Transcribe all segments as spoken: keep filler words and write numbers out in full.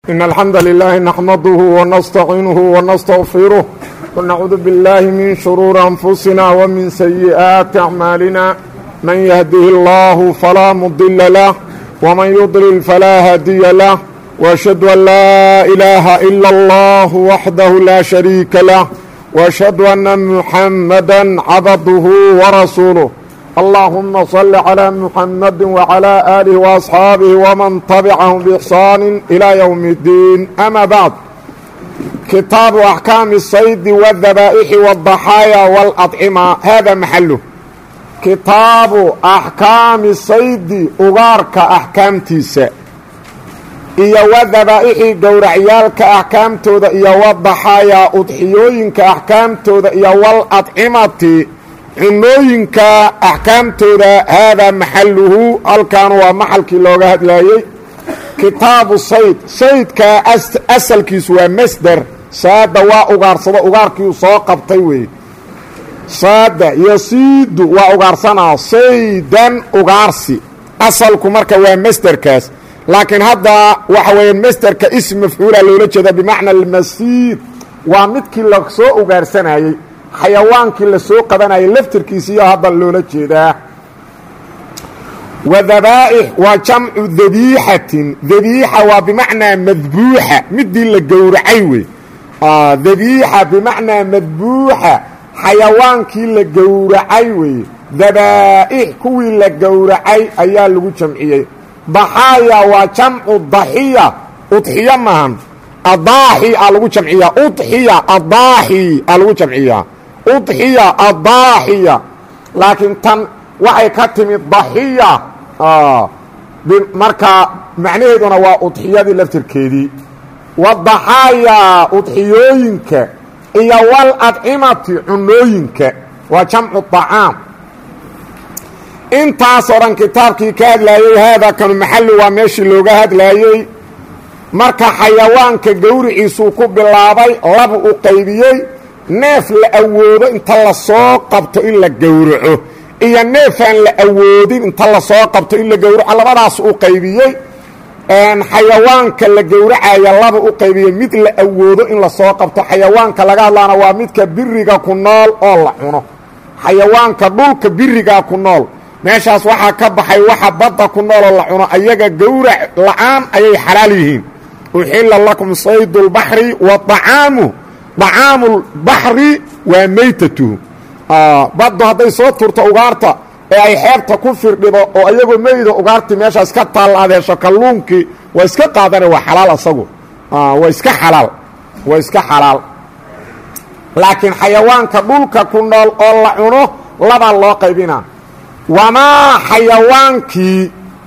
إن الحمد لله نحمده ونستعينه ونستغفره ونعوذ بالله من شرور أنفسنا ومن سيئات أعمالنا من يهده الله فلا مضل له ومن يضلل فلا هادي له وأشهد أن لا إله إلا الله وحده لا شريك له وأشهد أن محمدا عبده ورسوله اللهم صل على محمد وعلى آله وأصحابه ومن تبعهم بإحسان إلى يوم الدين أما بعد كتاب أحكام الصيد والذبائح والضحايا والأطعمة هذا محله كتاب أحكام الصيد أغارك أحكام تيسا إيا والذبائح قورعيالك أحكام تودا إيا والضحايا أضحيوينك أحكام تودا إيا والأطعمة cunooyinka axkaamtooda haadaa maxaluhu halkan waa maxalkii looga hadlayey kitaabu sayd saydka asalkiisu waa masder saada waa ugaarsado ugaarkiiu soo qabtay weeye saada yasiidu waa ugaarsanaa saydan ugaarsi asalku marka waa masderkaas laakiin hadda waxa weeye masderka ism mafcuula loola jeeda bimacna almasiid waa midkii la soo ugaarsanayey xayawaankii la soo qabanayay laftirkiisiiyo hadda loola jeedaa wadabaa'ix waa jamcu dabiixatin dabiixa waa bimacnaa madbuuxa midii la gowracay wey dabiixa bimacnaa madbuuxa xayawaankii la gowracay wey dabaa'ix kuwii la gowracay ayaa lagu jamciyey daxaaya waa jamcu daxiya udxiya maahan adaaxi aa lagu jamciyaa udxiya adaaxi aa lagu jamciyaa udxiya adaaxiya laakiin tan waxay ka timid daxiya marka macnaheeduna waa udxiyadii laftirkeedii wadaxaaya udxiyooyinka iyo wal adcimati cunooyinka waa jamcu dacaam intaasoo dhan kitaabkii ka hadlaayey haadaa kanu maxalli waa meeshii looga hadlaayey marka xayawaanka gowriciisuu ku bilaabay labu u qaybiyey neef la awoodo inta la soo qabto in la gowraco iyo neefaan la awoodin inta la soo qabto in la gowraco labadaas u qaybiyey xayawaanka la gowracaya laba u qaybiyey mid la awoodo in la soo qabto xayawaanka laga hadlaana waa midka biriga ku nool oo la cuno xayawaanka dhulka birigaa ku nool meeshaas waxaa ka baxay waxa badda ku nool oo la cuno ayaga gowrac la-aan ayay xalaal yihiin uxilla lakum saydu lbaxri wa acaamu acaamu lbaxri waa maytatuhu baddu hadday soo turto ugaarta ee ay xeebta ku firdhido oo iyagoo meyda ugaartii meeshaas ka taalla adeesho kalluunkii waa iska qaadana waa xalaal asagu waa iska xalaal waa iska xalaal laakiin xayawaanka dhulka ku nool oo la cuno labaa loo qaybinaa wamaa xayawaankii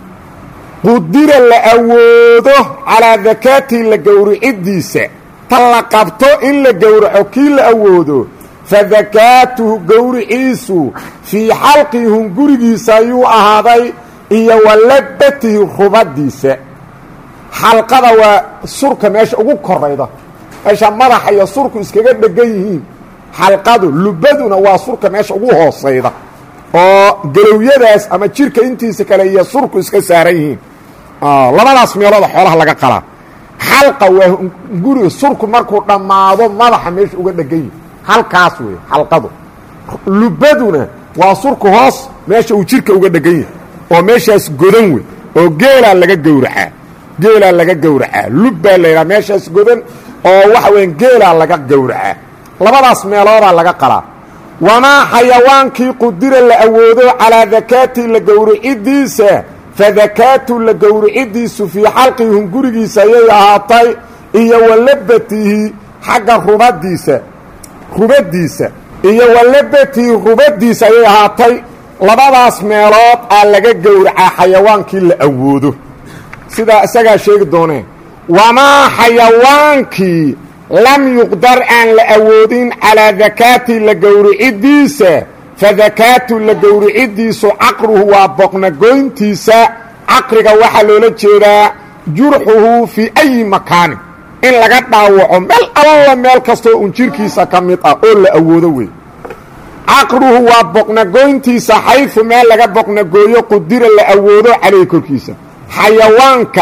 qudira la awoodo calaa dakaatii la gowricidiisa ta la qabto in la gowraco kii la awoodo fa dakaatuhu gowriciisu fii xalqihi hungurigiisa ayuu ahaaday iyo walabatihi rubadiisa xalqada waa surka meesha ugu korayda meesha madaxa iyo surku iskaga dhegan yihiin xalqadu lubaduna waa surka meesha ugu hoosayda oo galowyadaas ama jirka intiisa kale iyo surku iska saaran yihiin labadaas meelooda xoolaha laga qalaa xalqa waa guriga surku markuu dhammaado madaxa meesha uga dhegan yihi halkaas wey xalqadu lubaduna waa surku hoos meesha uu jirka uga dhegan yahay oo meeshaas godan wey oo geelaa laga gowracaa geelaa laga gowracaa lubbaa laydhaha meeshaas godan oo waxa weya geelaa laga gowracaa labadaas meeloodaa laga qalaa wamaa xayawaankii qudira la awoodo calaa dakaatii la gowricidiisa fa dakaatu la gowricidiisu fii xalqihi hungurigiisa ayay ahaatay iyo walabatihi xagga rubadiisa rubadiisa iyo walabatihi rubadiisa ayay ahaatay labadaas meelood aa laga gowracaa xayawaankii la awoodo sidaa isagaa sheegi dooneen wamaa xayawaankii lam yuqdar aan la awoodin calaa dakaati la gowricidiisa fa dakaatu la gowricidiisu caqruhu waa boqnagoyntiisa caqriga waxaa loola jeedaa jurxuhu fii ayi makaanin in laga dhaawaco meel alla meel kastoo un jirkiisa ka mid ah oo la awoodo wey caqruhu waa boqnagoyntiisa xayfu meel laga boqnagooyo qudira la awoodo calayhi korkiisa xayawaanka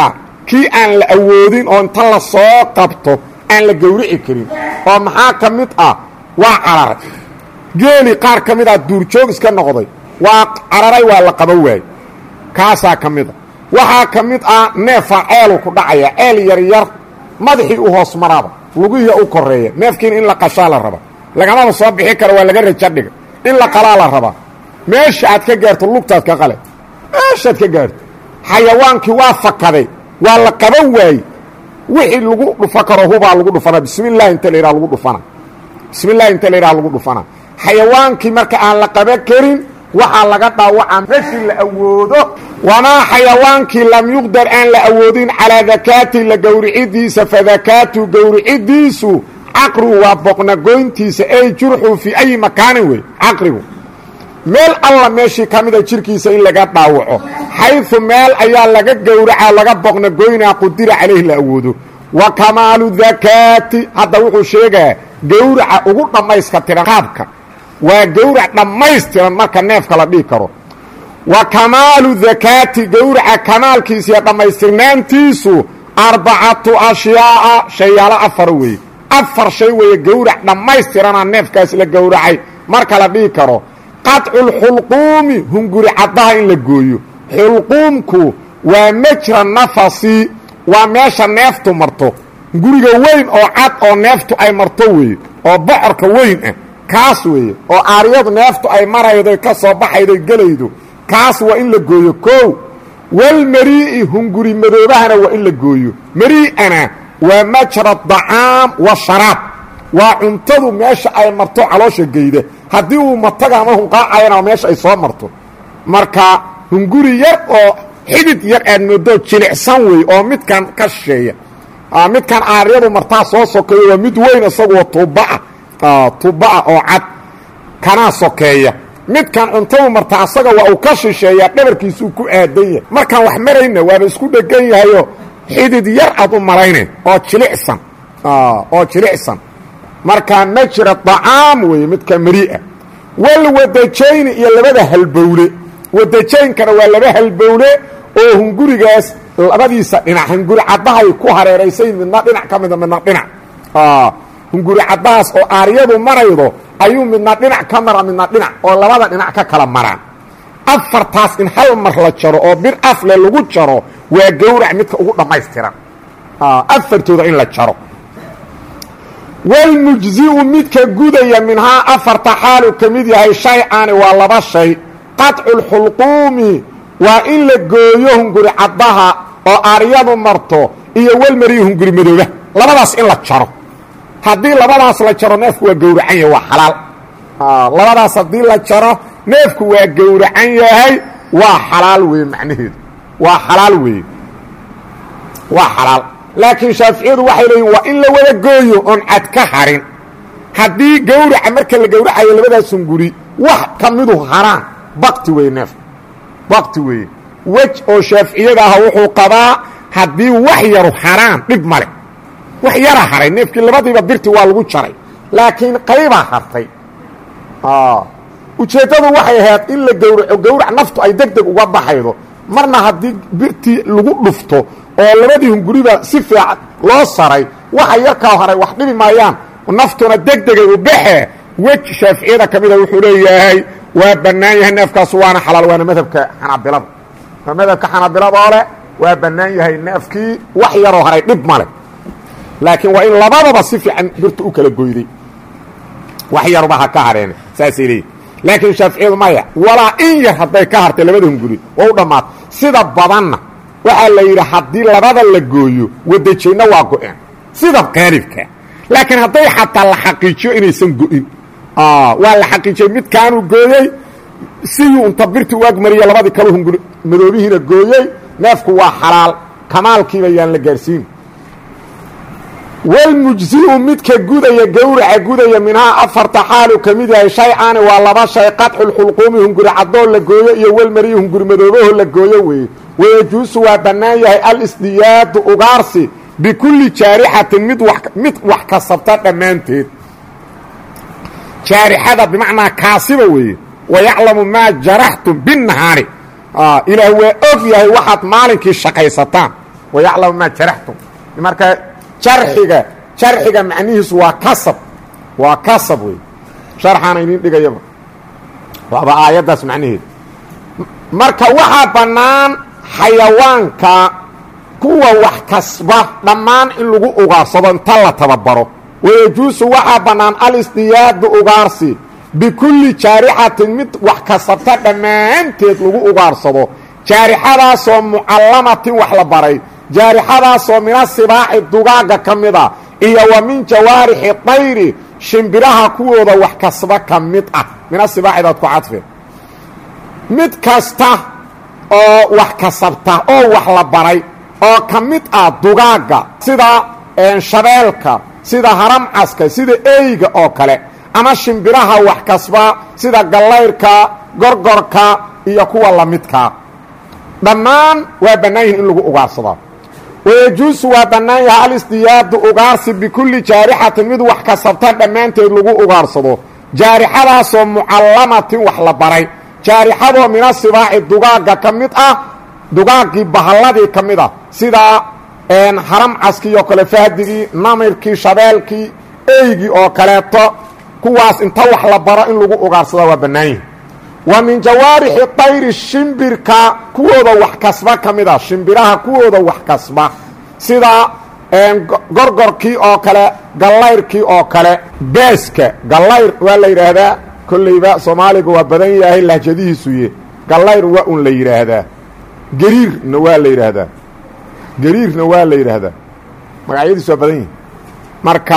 kii aan la awoodin oo inta la soo qabto aan la gowrici karin oo maxaa ka mid ah waa cararay geeli qaar ka mid ah duurjoog iska noqday waa cararay waa la qaba waay kaasaa ka mid a waxaa ka mid ah neefa ceelu ku dhacaya ceel yar yar madaxii u hoos maraaba lugihii u koreeya neefkiina in la qashaa la raba lagamaba soo bixi karo waa laga raja dhiga in la qalaa la rabaa meesha aad ka gaarto lugtaad ka qale meeshaad ka gaarto xayawaankii waa fakaday waa la qaban waaye wixii lagu dhufa karo hubaa lagu dhufana bismillahi inta la yidhaha lagu dhufana bismillahi inta la yidhaha lagu dhufana xayawaankii marka aan la qaban karin waxaa laga dhaawacaa meeshii la awoodo wamaa xayawaankii lam yuqdar aan la awoodin calaa dakaati la gowricidiisa fadakaatu gowricidiisu caqrigu waa boqnagoyntiisa ay jurxu fii ayi makaanin wey caqrigu meel alla meeshii ka mida jirkiisa in laga dhaawaco xayثu meel ayaa laga gowraca laga boqnagoynaa qudira calayhi la awoodo wa kamaalu dakaati hadda wuxuu sheegaa gowraca ugu dhammayska tiran qaabka waa gowrac dhammaystiran marka neefka la dhihi karo wa kamaalu dakaati gowraca kamaalkiisa iyo dhammaystirnaantiisu arbacatu ashyaa'a shayaalo afar weeye afar shay weeye gowrac dhammaystiranaa neefkaas la gowracay marka la dhihi karo qadculxulquumi hunguri caddaha in la gooyo xulquumku waa majra nafasi waa meesha neeftu marto guriga weyn oo cad oo neeftu ay marto weeye oo bocorka weyn ah kaas weeye oo aaryadu neeftu ay maraydo ka soo baxaydo gelaydo kaas waa in la gooyo kow walmarii'i hunguri madoobahana waa in la gooyo marii'ana waa majra dacaam wa sharaab waa cuntadu meesha ay marto caloosha geyda haddii uu mataga ama hunqaacayana meesha ay soo marto marka hunguri yar oo xidid yar aad moodo jilicsan wey oo midkan ka shisheeya midkan aaryadu martaa soo sokeeya waa mid weyn isagoo tuubaah tuubaah oo cad kanaa sokeeya midkan cuntadu martaa asaga waa uu ka shisheeyaa dhabarkiisuu ku aadan yahay markaan wax marayna waaba isku dhegan yahayo xidid yar aad u marayne oo jilicsan oo jilicsan markaa majra dacaam weeye midka marii'a walwadajayni iyo labada halbowle wadajaynkana waa laba halbowle oo hungurigaas labadiisa dhinac hunguri caddahay ku hareeraysay midna dhinac ka mida midna dhinac hunguri caddahaas oo aaryadu maraydo ayuu midna dhinac ka mara midna dhinac oo labada dhinac ka kala maraan afartaas in hal mar la jaro oo bir afle lagu jaro waa gowrac midka ugu dhammaystiran afartooda in la jaro walmujzi'u midka gudaya minhaa afarta xaalu ka mid yahay shay-ani waa laba shay qadculxulquumi waa in la gooyo hunguri caddaha oo aaryadu marto iyo walmariyi hunguri madooba labadaas in la jaro haddii labadaas la jaro neefku waa gowracan yahay waa xalaal labadaas haddii la jaro neefku waa gowracan yahay waa xalaal weeye macnaheedu waa xalaal weeye waa xalaal laakiin shaaficiyadu waxay leeyihin waa in la wada gooyo oon cad ka harin haddii gowraca marka la gowracayo labadaas hunguri wax ka midu haraan bakti weeye neefku bakti weeye wej oo shaaficiyada ah wuxuu qabaa haddii wax yaru haraan dhib male wax yara haray neefkii labadiiba birti waa lagu jaray laakiin qaybaa hartay ujeeddadu waxay ahayd in la gowraco gowrac naftu ay deg deg uga baxaydo marna haddii birtii lagu dhufto oo labadii hunguriba si fiican loo saray waxa yarkaa haray wax dhibi maayaan naftuna deg degay u baxee wej shaaficiyada ka mida wuxuu leeyahay waa bannaan yahay neefkaas waana xalaal waana madhabka xanaabilada waa madhabka xanaabilada oo leh waa bannaan yahay neefkii wax yaroo haray dhib male laakiin waa in labadaba si fiican birta u kala goyday wax yaruba ha ka hareen saasay leeyihin laakiin shaaficiyadu maya walaa in yar hadday ka hartay labada hunguri waa u dhammaatay sida badanna waxaa la yidhi haddii labada la gooyo wadajayna waa go-een sida qaalibka laakiin hadday xataa la xaqiijiyo inaysan go-in waa la xaqiijiyey midkaanuu gooyey sidii unta birti u agmariya labadii kalu hunguri madoobihiina gooyey neefku waa xalaal kamaalkiiba yaan la gaarsiin walmujzi'u midka gudaya gowraca gudaya minhaa afarta xaalu ka mid yahay shay-ani waa laba shay qadxulxulquumi hunguri caddoo la gooyo iyo walmariyi hunguri madoobaho la gooyo weeye wayajuusu waa bannaan yahay alisdiyaadu ugaarsi bikulli jaarixatin mid wa mid wax kasabta dhammaanteed jaarixada bimacnaa kaasiba weeye wayaclamu maa jaraxtum binnahaari ilaah waa og yahay waxaad maalinkii shaqaysataan wayaclamu maa jaraxtum marka jarxiga jarxiga macnihiisu waa kasab waa kasab wey sharxaana idin dhigayaba waaba aayaddaas macnaheeda marka waxaa bannaan xayawaanka kuwa wax kasba dhammaan in lagu ugaarsado inta la tababaro wayajuusu waxaa bannaan alisdiyaadu ugaarsi bikulli jaarixatin mid wax kasabta dhammaanteed lagu ugaarsado jaarixadaasoo mucallamatin wax la baray jaarixadaasoo mina sibaaci dugaagga ka mid a iyo wa min jawaarixi tayri shimbiraha kuwooda wax kasba ka mid ah mina sibaacidaad ku cadfeen mid kasta oo wax kasabta oo wax la baray oo ka mid ah dugaagga sida shabeelka sida haramcaska sida eyga oo kale ama shimbiraha wax kasba sida gallayrka gorgorka iyo kuwa la midkaa dhammaan waa bannaan yihin in lagu ugaarsadaa wayajuusu waa bannaan yahay alisdiyaadu ugaarsi bikulli jaarixatin mid wax kasabta dhammaanteed lagu ugaarsado jaarixadaasoo mucallamatin wax la baray jaarixadoo mina sibaaci dugaagga ka mid ah dugaaggii bahalladii ka mid ah sida haramcaskii oo kale fahdigii namirkii shabeelkii eygii oo kaleeto kuwaas inta wax la baro in lagu ugaarsadaa waa bannaan yihi wa min jawaarixi tayri shimbirka kuwooda wax kasba ka mid ah shimbiraha kuwooda wax kasba sida gorgorkii oo kale gallayrkii oo kale beeska gallayr waa la yidhaahdaa kollayba soomaaliga waa badan yahay lahjadihiisuye gallayr waa un la yidhaahdaa gariirna waa la yidhaahdaa gariirna waa la yidhaahdaa magacyadiisu waa badan yihin marka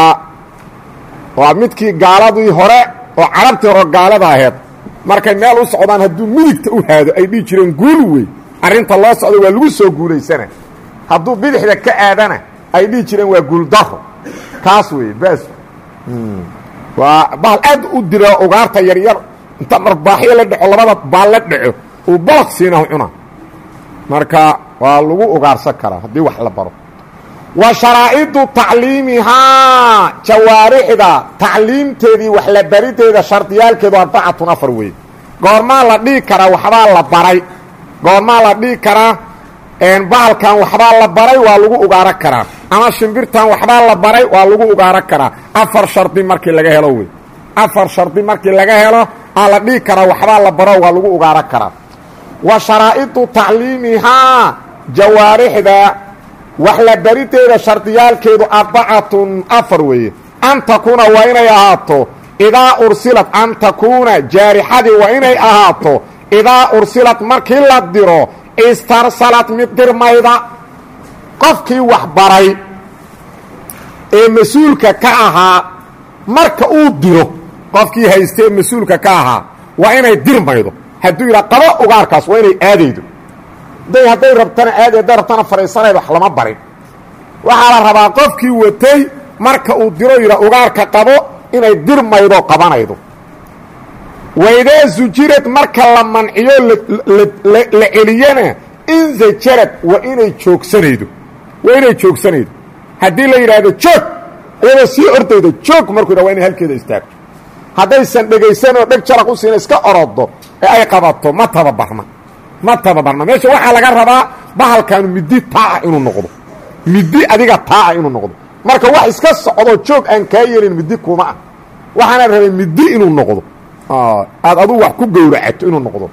waa midkii gaaladii hore oo carabtii hore gaalada aheed markay meel u socdaan hadduu midigta u haado ay dhihi jireen guul wey arrinta loo socdo waa lagu soo guulaysana hadduu bidixda ka aadana ay dhihi jireen waa guuldaro kaas wey bas waa bahal aad u dira ugaarta yaryar inta dharbaaxyo la dhaco labada baal la dhaco uu balaq siinahu cuna marka waa lagu ugaarsan karaa haddii wax la baro wa sharaa'idu tacliimihaa jawaarixda tacliimteedii wax la barideeda shardiyaalkeedu arbacatun afar wey goormaa la dhihi karaa waxbaa la baray goormaa la dhihi karaa bahalkan waxbaa la baray waa lagu ugaaran karaa ama shimbirtan waxbaa la baray waa lagu ugaaran karaa afar shardi markii laga helo wey afar shardi markii laga helo aa la dhihi karaa waxbaa la baro waa lagu ugaaran karaa wa sharaa'idu tacliimihaa jawaarixda wax la bariteeda shardiyaalkeedu arbacatun afar weeye an takuuna waa inay ahaato idaa ursilat an takuuna jaarixadii waa inay ahaato idaa ursilat markii la diro istarsalat mid dirmayda qofkii wax baray ee mas-uulka ka ahaa marka uu diro qofkii haysta ee mas-uulka ka ahaa waa inay dirmaydo hadduu yidhaha qabo ugaarkaas waa inay aadaydo day hadday rabtana aadi hadday rabtana fadhiisanaydo wax lama barin waxaa la rabaa qofkii watay marka uu diro yidha ugaarka qabo inay dirmaydo qabanaydo waydaa sujirad marka la manciyo la celiyana inzajarad waa inay joogsanaydo waa inay joogsanaydo haddii la yidhaahdo joog iyadoo sii ordaydo joog markuu yidha waa inay halkeeda istaagto haddaysan dhegaysanoo dheg jaraq u siina iska orodo ee ay qabato ma tababarna ma tababarna meesha waxaa laga rabaa bahalkaanu midi taaca inuu noqdo midi adiga taaca inuu noqdo marka wax iska socdo joog aan kaa yeelin midi kuma ah waxaana rabay midi inuu noqdo aad aduu wax ku gowracato inuu noqdo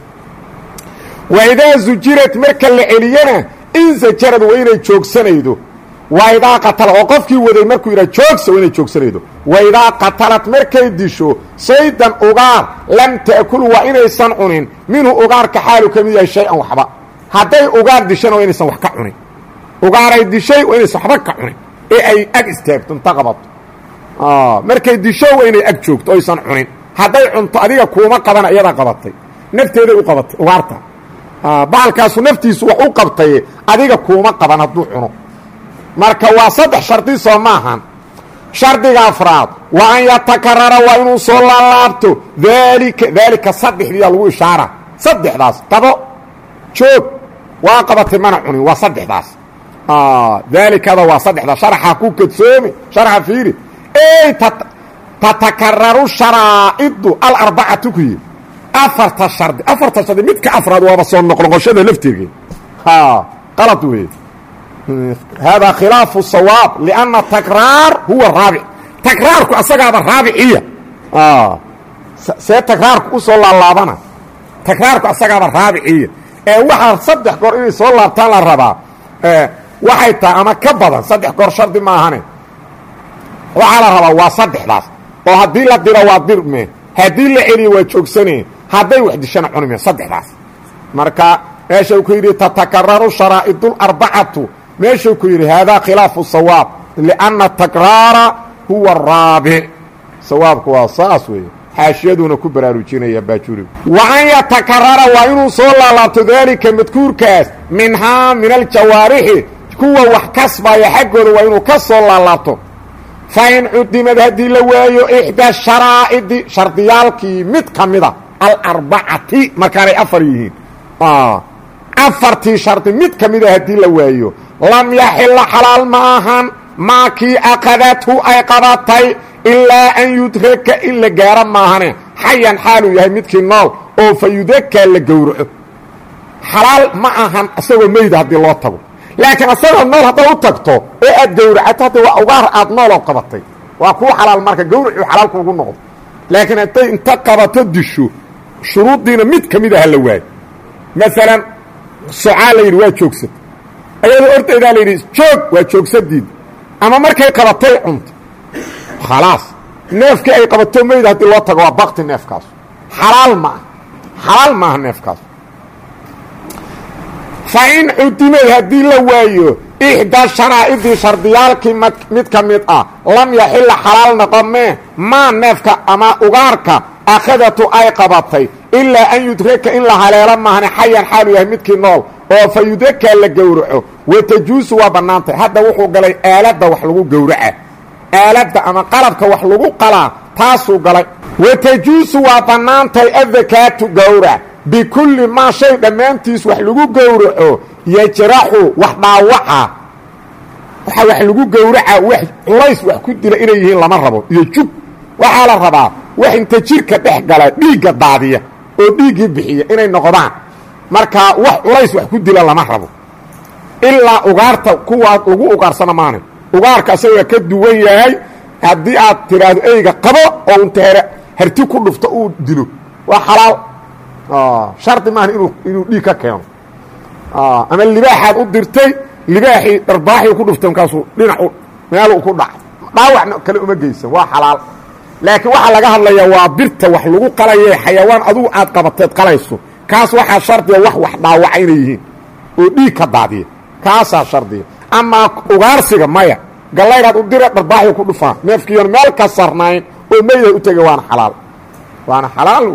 waidaa zujirad marka la celiyana insajarad waa inay joogsanaydo waidaa qatala oo qofkii waday markuu yidhaha joogsa waa inay joogsanaydo waidaa qatalad markay disho saydan ugaar lam ta'kul waa inaysan cunin minhu ugaarka xaalu ka mid yahay shay-an waxba hadday ugaar dishana waa inaysan wax ka cunin ugaaray dishay waa inaysan waxba ka cunin ee ay ag istaagto inta qabato markay disho waa inay ag joogto oysan cunin hadday cunto adiga kuuma qabana iyadaa qabatay nafteeday u qabatay ugaarta bahalkaasu naftiisu wax u qabtay adiga kuuma qaban hadduu cuno marka waa saddex shardi soo maahan shardiga afraad waa an yatakarara waa inuu soo laalaabto daalika daalika saddexdiiyaa lagu ishaara saddexdaas qabo joog waa qabatay mana cunin waa saddexdaas daalikada waa saddexdaas sharaxa ku kadsoomi sharaxa fiiri ey tatakararu sharaa'idu alarbacatu ku yidhi afarta shardi afarta shardi midka afraad waaba soo noqnoqoshada lafteega qalad weeye hada khilaafu sawaab lianna takraar huwa raabic takraarku asagaaba raabiciya see takraarku u soo laalaabana takraarku asagaaba raabiciya ee waxaa saddex goor inay soo laabtaan la rabaa waxay tahay ama ka badan saddex goor shardi maahane waxaa la rabaa waa saddexdaas oo haddii la diro waa dirme haddii la celiyo waa joogsane hadday wax dishana cunime saddexdaas marka meeshuu ku yidhi tatakararu sharaa'iduularbacatu meeshuu ku yidhi haadaa khilaafu sawaab lianna takraara huwa araabic sawaabku waa saas weeye xaashiyaduna ku baraarujinaya baajurigu wa an yatakarara waa inuu soo laalaabto daalika madkuurkaas minhaa min aljawaarixi kuwa wax kasbaya xaggooda waa inuu ka soo laalaabto fa in cudimad haddii la waayo ixdaa sharaa'idi shardiyaalkii mid ka mida alarbacati markaanay afar yihiin afartii shardi mid ka mida haddii la waayo lam yaxila xalaal ma ahan maakii aqadathu ay qabatay ilaa an yudraka in la gaaro maahane xayan xaaluu yahay midkii nool oo fa yudakaa la gowraco xalaal ma ahan isagoo meyda haddii loo tago laakiin isagoo nool hadday u tagto oo aad gowracato hadda waa ugaar aad nooloo qabatay waa kuu xalaal marka gowracuu xalaal kuugu noqdo laakiin hadday inta qabato disho shuruuddiina mid ka mid aha la waayo maalan socaa la yidhi waa joogsad ayadoo ordaydaa la yidhi joog waa joogsadiid ama markay qabatay cunto khalaas neefkii ay qabato meyda haddii loo tago waa bakti neefkaas xalaal ma ah xalaal maaha neefkaas fa in cudimay haddii la waayo ixdaa sharaa'idii shardiyaalkii mid ka mid ah lam yaxila xalaal noqomee maa neefka ama ugaarka akhadatu ay qabatay ilaa an yudraka in la haleelo maahane xayan xaalu yahay midkii nool oo fa yudakaa la gowraco watajuusu waa bannaantay hadda wuxuu galay aaladda wax lagu gowraca aaladda ama qalabka wax lagu qalaa taasuu galay watajuusu waa bannaantay adakaatu gowrac bikulli maa shay dhammaantiis wax lagu gowraco yajraxu wax dhaawaca waxa wax lagu gowraca wax culays wax ku dila inay yihiin lama rabo iyo jug waxaa la rabaa wax inta jirka dhex gala dhiigga daadiya oo dhiiggii bixiya inay noqdaan markaa wax culays wax ku dila lama rabo ilaa ugaarta kuwaa lagu ugaarsana maana ugaarka asaga ka duwan yahay haddii aad tiraahdo eyga qabo oo inta here herti ku dhufto uu dilo waa xalaal shardi maahan inuu inuu dhiig ka keeno ama libaaxaad u dirtay libaaxii dharbaaxii ku dhuftay markaasuu dhinacu meeluu ku dhac dhaawacna kale uma geysan waa xalaal laakiin waxaa laga hadlayaa waa birta wax lagu qalaye xayawaan adugu aad qabateed qalayso kaas waxaa shardiya wax wax dhaawaca inay yihiin oo dhiig ka daadiya kaasaa shardiya amaa ugaarsiga maya gallayraad u dira dharbaaxii ku dhufaa neefkiiyon meel ka sarnayn oo meyda u tegay waana xalaal waana xalaal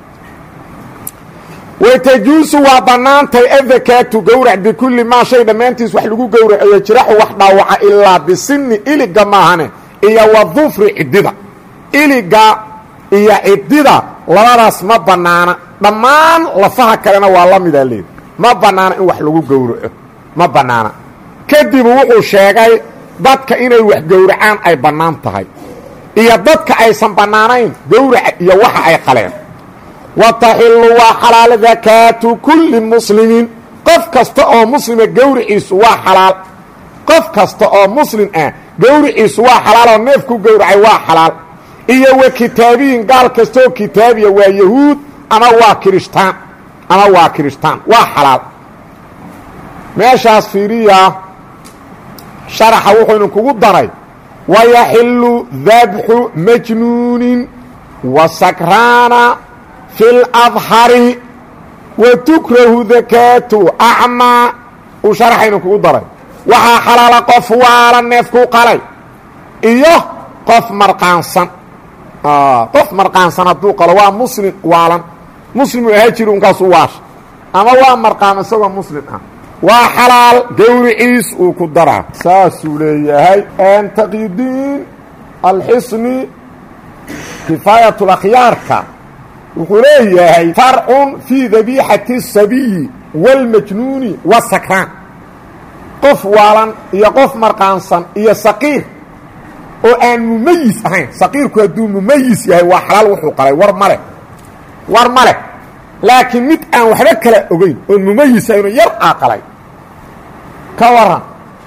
watajuusu waa bannaantay adakaatu gowrac bikulli maa shay dhammaantiis wax lagu gowracayo jiraxu wax dhaawaca ilaa bisinni iliga maahane iyo wadufri ciddida iliga iyo ciddida labadaas ma bannaana dhammaan lafaha kalena waa la midaa leed ma bannaana in wax lagu gowraco ma bannaana kadibu wuxuu sheegay dadka inay wax gowracaan ay bannaan tahay iyo dadka aysan bannaanayn gowraca iyo waxa ay qaleen wataxilu waa xalaal dakaatu kulli muslimiin qof kasta oo muslima gowriciisu waa xalaal qof kasta oo muslim ah gowriciisu waa xalaal oo neefku gowracay waa xalaal iyo wa kitaabiyin gaal kastaoo kitaabiya waa yahuud ama waa kirishtaan ama waa kirishtaan waa xalaal meeshaas fiiriya sharaxa wuxuuna kugu daray wayaxilu dabxu majnuunin wa sakraana fi اladhari wa tukrahu dakaatu acmaa uu sharaxayna kugu daray waxaa xalaala qof waalan neefkuu qalay iyo qof marqaansan qof marqaansan hadduu qalo waa muslim waalan muslimu ahaa jiri unkaasu waasha ama waa marqaam isagoo muslim ah waa xalaal gowriciis uu ku daraa saasuu leeyahay taqyidiin alxisni kifaayat اlakhyaarka wuxuu leeyahay farcun fii dabiixati الsabiyi wاlmajnuuni wاsakraan qof waalan iyo qof marqaansan iyo saqiir oo aan mumayis ahayn saqiirku hadduu mumayis yahay waa xalaal wuxuu qalay war male war male laakiin mid aan waxba kala ogeyn oon mumayis ahayno yar aa qalay ka waran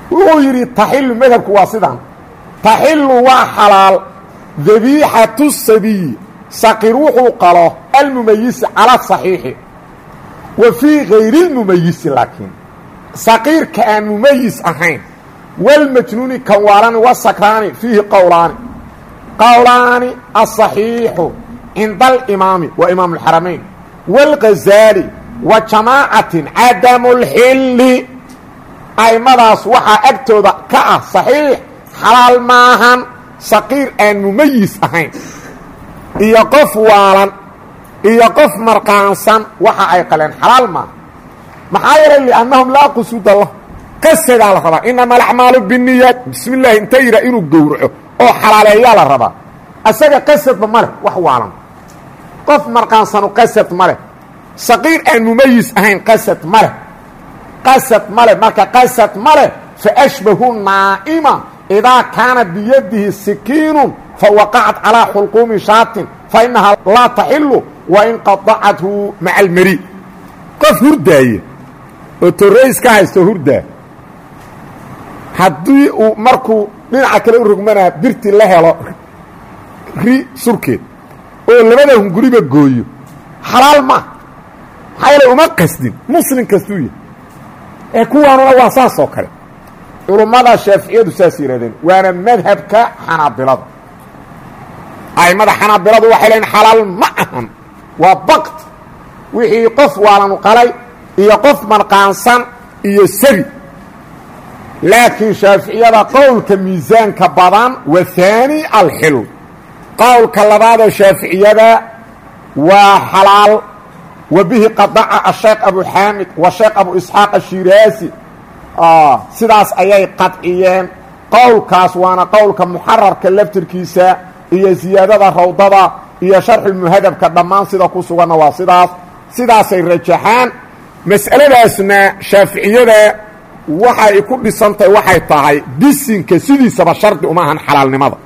wuxuu yidhi taxilu madhabku waa sidan taxilu waa xalaal dabiixatu sabiyi saqiir wuxuu qalo almumayisi cala saxiixi wa fii gayri lmumayisi laakiin saqiirka aan mumayis ahayn walmajnuuni kan waalani wasakraani fiihi qowlaani qowlaani asaxiixu cinda alimaami wa imaam alxaramayn wاlghazaali wa jamaacatin cadamu lxilli a'immadaas waxaa agtooda ka ah saxiix xalaal maahan saqiir aan mumayis ahayn iyo qof waalan iyo qof marqaansan waxa ay qaleen xalaal maaha maxaa yeelay liannahum laa qusuuda lah qasadaa la rabaa inama alacmaalu biniyaat bismi llaahi inta yidha inuu gowraco oo xalaaleeyaa la rabaa asaga qasadba ma leh wax waalan qof marqaansanu qasad ma leh saqiir aan mumayis ahayn qasad ma leh qasad ma leh marka qasad ma leh faashbahu naa'ima idaa kaana biyadihi sikiinun fawaqacat calaa xulquumi shaatin fainahaa laa taxilu wain qadacathu maca almari qof hurdaaya oo torrays ka haysto hurdaa haddii uu markuu dhinaca kale u rogmanaa birti la helo ri surkeed oo labada hunguriba gooyo xalaal maa maxaa yeele uma qasdin muslim kastuu yahay ee kuwaanuna waa saas oo kale culummada shaaficiyadu saas yidhahdeen waana madhabka xanaabilada a'immada xanaabiladu waxay leeyiin xalaal ma ahan waa bakt wixii qof waalanu qalay iyo qof marqaansan iyo sabi laakiin shaaficiyada qowlka miisaanka badan wa haani alxil qowlka labaadoo shaaficiyada waa xalaal wa bihi qadaca asheekh abu xaamid wa sheekh abu isxaaq ashiraasi sidaas ayay qadciyeen qowlkaas waana qowlka muxararka laftirkiisa iyo siyaadada rawdada iyo sharxulmuhadabka dhammaan sida ku suganna waa sidaas sidaasay rajaxaan mas'aladaasna shaaficiyada waxay ku dhisantahay waxay tahay bisinka sidiisaba shardi uma ahan xalaalnimada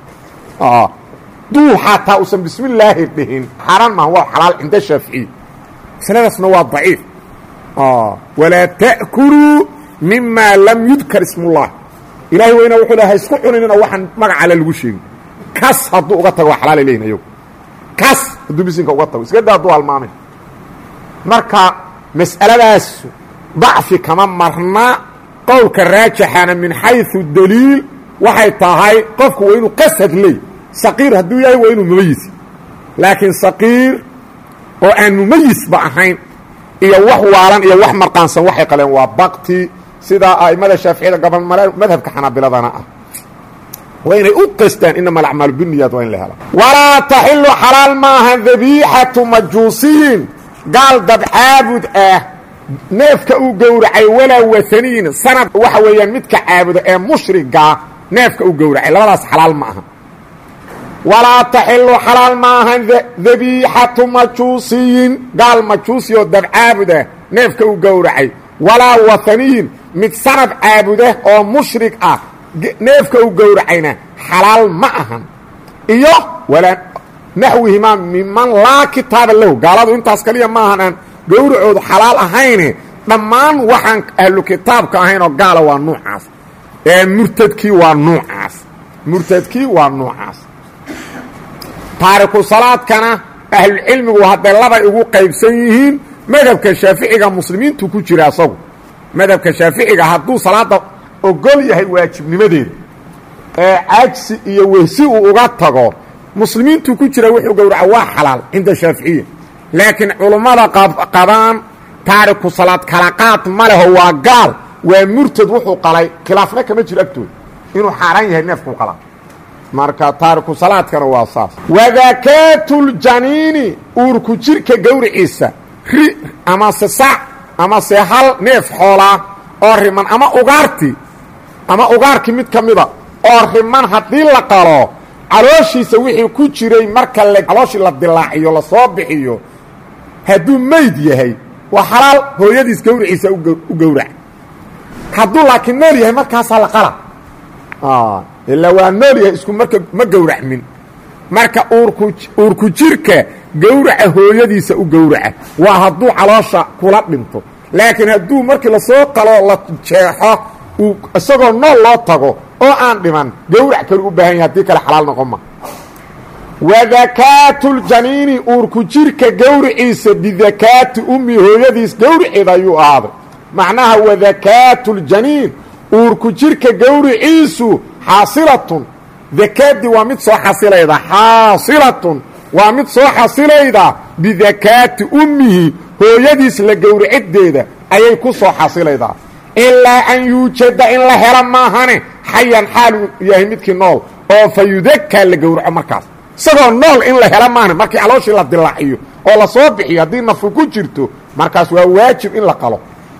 duu xataa usan bismi illaahi dhihin xaaraan maaha waa xalaal cinda shaaficiya masaladaasna waa daciif walaa ta'kuluu mima lam yudkar ismullah ilaahay weyna wuxuu leha isku cuninina waxaan magaca alle lagu sheegin kas hadduu uga tago waa xalaalay leeyihin ayagu kas hadduu bisinka uga tago iska daa hadduu halmaamay marka mas'aladaas dacfi kama marna qowlka raajaxana min xayثu daliil waxay tahay qofku waa inuu qasad leey saqiir hadduu yahay waa inuu mumayis laakiin saqiir oo aan mumayisba ahayn iyo wax waalan iyo wax marqaansan waxay qaleen waa bakti sidaa a'immada shaaficiyada gobol madhabka xanaabiladana ah waa inay u qastaan inama alacmaalu biniyaat waa in la hela walaa taxilu xalaal maaha dabiixatu majuusiyin gaal dabcaabud ah neefka uu gowracay walaa wasaniyin sanad waxa weeyaan midka caabuda ee mushrigaa neefka uu gowracay labadaas xalaal ma aha walaa taxilu xalaal maahan dabiixatu majuusiyin gaal majuusi oo dabcaabuda neefka uu gowracay walaa wasaniyin mid sanad caabuda oo mushrig ah neefka uu gowracayna xalaal ma ahan iyo walaa naxwihimaa miman laa kitaaba lahu gaaladu intaas kaliya ma ahan aan gowracoodu xalaal ahayne dhammaan waxaan ahlu kitaabka ahayn oo gaala waa nuucaas ee murtadkii waa nuucaas murtadkii waa nuucaas taariku salaadkana ahlucilmigu hadday labay ugu qaybsan yihiin madhabka shaaficiga muslimiintu ku jira asagu madhabka shaaficiga hadduu salaadda ogol yahay waajibnimadeeda ee cajsi iyo wehsi uu uga tago muslimiintu ku jira wuxuu gowraca waa xalaal cinda shaaficiya laakiin culummada qabaan taariku salaad kala qaad ma leho waa gaal waa murtad wuxuu qalay khilaafna kama jiro agtooda inuu xaaraan yahay neefkuu qalaa marka taariku salaadkana waa saas wadakaatuljaniini uurku jirka gowriciisa ri ama se sac ama se hal neef xoolaa oo riman ama ugaarti ama ugaarkii mid ka mida oo riman haddii la qalo calooshiisa wixii ku jiray marka la calooshii la dilaaciyo lasoo bixiyo hadduu mayd yahay waa xalaal hooyadiis gowriciisa u gowrac hadduu laakiin nool yahay markaasaa la qala ilaa waa nool yahay isku marka ma gowracmin marka uurku uurku jirka gowraca hooyadiisa u gowraca waa hadduu caloosha kula dhinto laakiin hadduu markii lasoo qalo la jeexo uu isagoo nool loo tago oo aan dhiman gowrac kale u baahan yahay haddii kale xalaal noqon ma wadakaatuljaniini uurku jirka gowriciisa bidakaati ummi hooyadiis gowriceeda ayuu ahaaday macnaha wadakaatuljaniin uurku jirka gowriciisu xaasilatun dakaadii waa mid soo xasilayda xaasilatun waa mid soo xasilayda bidakaati ummihi hooyadiis la gowracideeda ayay ku soo xasilaydaa ilaa an yuujada in la helo maahane xayan xaal uu yahay midkii nool oo fa yudakaa la gowraco markaas isagoo nool in la helo maahane markii calooshii la dilaaciyo oo la soo bixiyo haddii nafu ku jirto markaas waa waajib in la qalo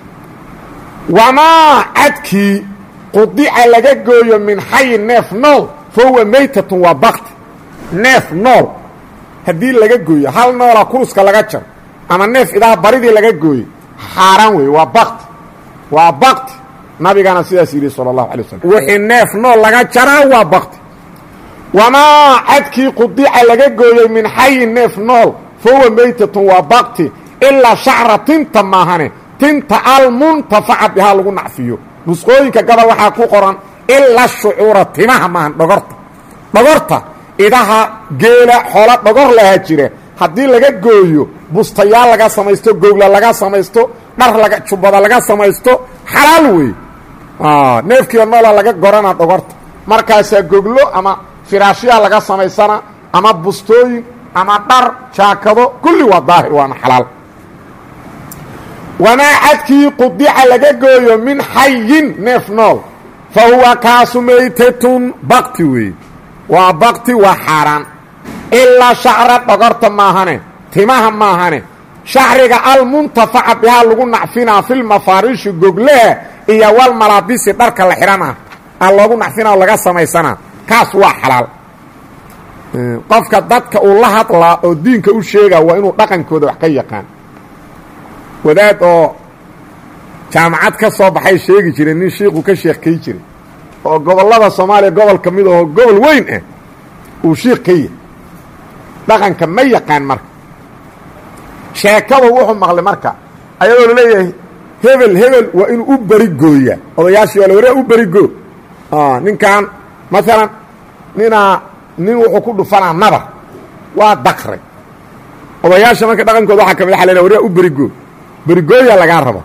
wamaa cadkii qudica laga gooyo min xayin neef nool fa huwa maytatun waa bakti neef nool haddii laga gooyo hal noola kuruska laga jaro ama neef idaa baridii laga gooyey xaaraan weeye waa bakti waa bakti nabigana sidaas yidhi sala allahu alay wasalam wixii neef nool laga jaraa waa bakti wamaa cadkii qudica laga gooyey min xayin neef nool fa huwa maytatun waa bakti ilaa shacra tinta maahane tinta almuntafaca bihaa lagu nacfiyo nusqooyinka gabal waxaa ku qoran ilaa shucuura timaha maahan dhogorta dhogorta idaha geela xoola dhogor lahaa jira haddii laga gooyo bustayaal laga samaysto gowla laga samaysto dhar laga jubbada laga samaysto xalaal wey neefkiiba noola laga gorana dhogorta markaasaa goglo ama firaashyaa laga samaysana ama bustooyin ama dhar jaakado kulli waa daahir waana xalaal wamaa cadkii qudica laga gooyo min xayin neef nool fa huwa kaasu maytatun bakti weeye waa bakti waa xaaraan ilaa shacra dhogorta maahane timaha maahane shacriga almuntafaca bihaa lagu nacfinaa filmafaariishi goglaha iyo walmalaabisi dharka la xidhanah aa loogu nacfinaa oo laga samaysanaa kaas waa xalaal qofka dadka uu la hadlaa oo diinka u sheegaa waa inuu dhaqankooda wax ka yaqaan wadaad oo jaamacad ka soo baxay sheegi jiray nin shiiku ka sheekay jiray oo gobollada soomaaliya gobol ka mid ahoo gobol weyn ah uu shiik ka yahy dhaqanka ma yaqaan marka sheekadu wuxuu maqlay marka ayadoo la leeyahay hebel hebel waa inuu u berigooyaa odayaashii waa la waraa u berigoo ninkan maalan ninaa nin wuxuu ku dhufanaa nabar waa daqray odayaasha marka dhaqankooda waxaa ka mid a la waraa u berigoo berigooyaa lagaa rabo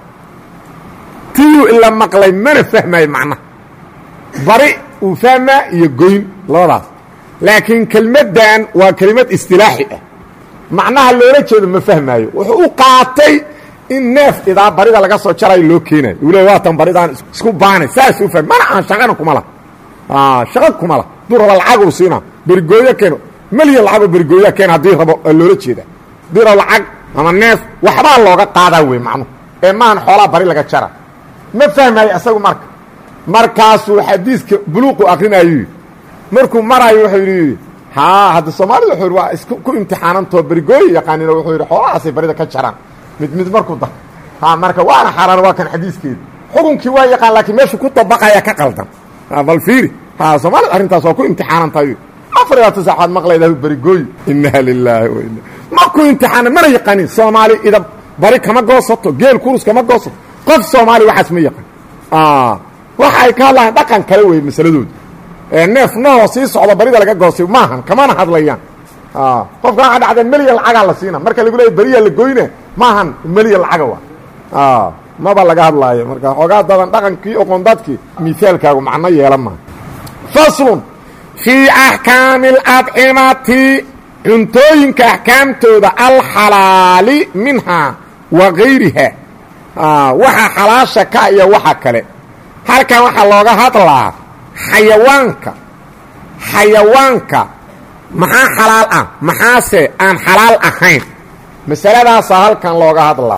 tiyuu ila maqlay mana fahmaayo macnaha bari uu fahmaa iyo goyn labadaas laakiin kelmaddan waa kelimad istilaaxi ah macnaha loola jeedo ma fahmaayo wuxuu u qaatay in neef idaa barida laga soo jarayo loo keenayo uu leey waatan baridaan isku baanay saas u fahmay mana aan shaqana kuma lah shaqo kuma lah hadduu rabo lacaguu siinaa berigooyo keeno melyan lacagoo berigooyaa keena haddii rabo loola jeeda haddii rabo lacag ama neef waxbaa looga qaadaa wey macnuhu ee maahan xoolaa bari laga jara ma fahmaayo isagu marka markaasuu xadiiska buluuqu akrinayu markuu maraayo wuxuu yidhi haa hadda soomaalida wuxuu yidhi waa isku ku imtixaanantoo berigooyo yaqaanina wuxuu yidhi xoolahaasay barida ka jaraan mid mid markuu da ha marka waana xaaraan waa kan xadiiskeeda xukunkii waa yaqaan laakiin meeshuu ku dabaqaya ka qaldan bal fiiri ha soomaalida arrintaas waa ku imtixaanantahay afar iyo tisa waxaad maqlaydaa berigooyo innaha lilaahi wa inna markuu imtixaana mana yaqaanin soomaali ida bari kama goosato geel kurus kama goosato qof soomaali waxaas ma yaqaan waxa ay ka hadlayaan dhaqan kale wey masaladooda neef nooloo sii socda barida laga goostay maahan kamana hadlayaan qofka waxa dhacdeen melyan lacagaa la siina marka lagu leeya beriyaa la goyne maahan melyan lacaga wa maba laga hadlaayo marka xoogaa dadan dhaqankii oqon dadkii miaalkaagu macno yeelan maaha faslun fii axkaami اladcimati cuntooyinka axkaamtooda alxalaali minhaa wa gayriha waxa xalaasha ka iyo waxa kale halkan waxaa looga hadlaa xayawaanka xayawaanka maxaa xalaal ah maxaase aan xalaal ahayn masaladaasaa halkan looga hadlaa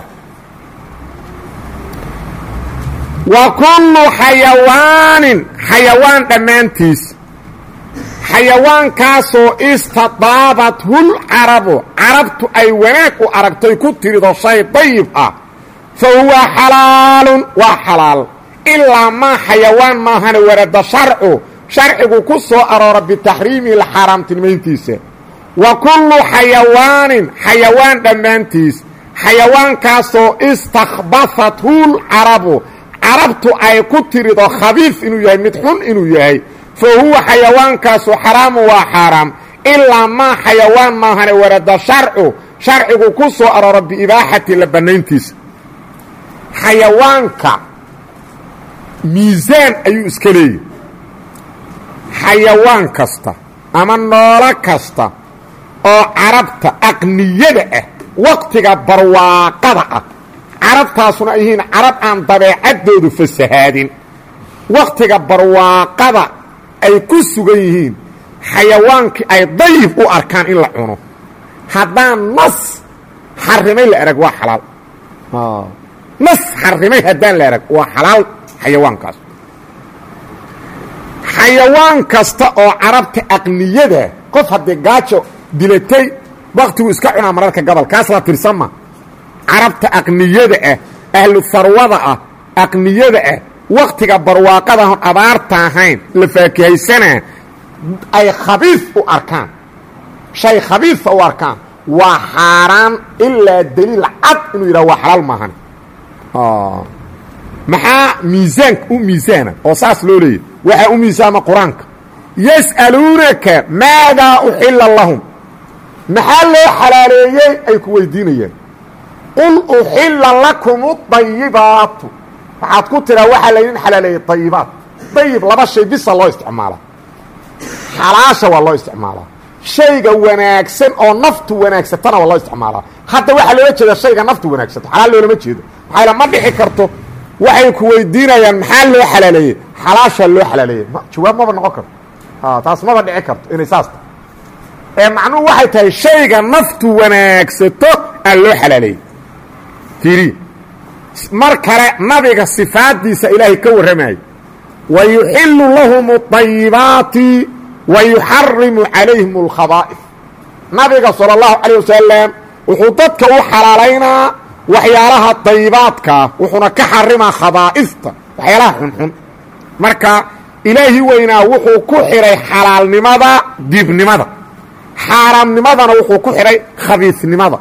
wa kullu xayawaanin xayawaan dhammaantiis xayawaankaasoo istadaabathul carabu carabtu ay wanaag u aragtay ku tirido shay dayib ah fa huwa xalaalun waa xalaal ilaa maa xayawaan maahane warada sharcu sharcigu ku soo aroora bitaxriimihi la xaaraamtilmayntiisa wa kullu xayawaanin xayawaan dhammaantiis xayawaankaasoo istakhbahathul carabu carabtu ay ku tirido khabiif inuu yahay mid xun inuu yahay fa huwa xayawaankaasu xaraamu waa xaaraam ilaa maa xayawaan maahane warada sharcu sharcigu ku soo arooro biibaaxati la bannayntiisa xayawaanka miisaan ayuu iska leeyahy xayawaan kasta ama noolo kasta oo carabta aqniyada ah waqtiga barwaaqada ah carabtaasuna ay yihiin carab aan dabeecaddoodu fasahaadin waqtiga barwaaqada ay ku sugan yihiin xayawaankii ay dayib u arkaan in la cuno haddaan nas xarrimay la erag waa xalaal nas xarrimay haddaan la erag waa xalaal xayawaankaas xayawaan kasta oo carabta aqniyada qof haddii gaajo dilatay waktigu iska cunaa mararka gobol kaas la tirsama carabta aqniyada ah ahlu farwada ah aqniyada ah waktiga barwaaqada hon abaarta ahayn la faakihaysanaa ay khabiif u arkaan shay khabiifa u arkaan waa xaaraan ilaa daliil cad inuu yidhaha waa xalaal maahan maxaa miisaanka u miisaana oo saas loo leeyahy waxaa u miisaama qur-aanka yas'aluunaka maadaa uxilla lahum maxaa loo xalaaleeyey ay ku weydiinayaan qul uxilla lakum adayibaatu waxaad ku tiraa waxaa laydin xalaaleeyey dayibaat dayib laba shay bisa loo isticmaalaa xalaasha waa loo isticmaalaa shayga wanaagsan oo naftu wanaagsatana waa loo isticmaalaa hadda waxaa loola jeeda shayga naftu wanaagsato xalaal loolama jeedo maxaa ma dhici karto waxay ku weydiinayaan maxaa loo xalaaleeyey xalaashaa loo xalaaleeyey jawaab maba noqon karto taas maba dhici karto inay saas tahay ee macnuhu waxay tahay shayga naftu wanaagsato aan loo xalaaleeyey fiiri mar kale nabiga sifaaddiisa ilaahay ka warramayo wa yuxillu lahum adayibaati wa yuxarimu calayhim alkhabaa'if nabiga sala allahu calayh wasalam wuxuu dadka u xalaalaynaa waxyaalaha dayibaadkaa wuxuuna ka xarimaa khabaa'ifta waxyaalaha xunxun marka ilaahi weynaa wuxuu ku xidhay xalaalnimada diibnimada xaaraamnimadana wuxuu ku xidhay khabiisnimada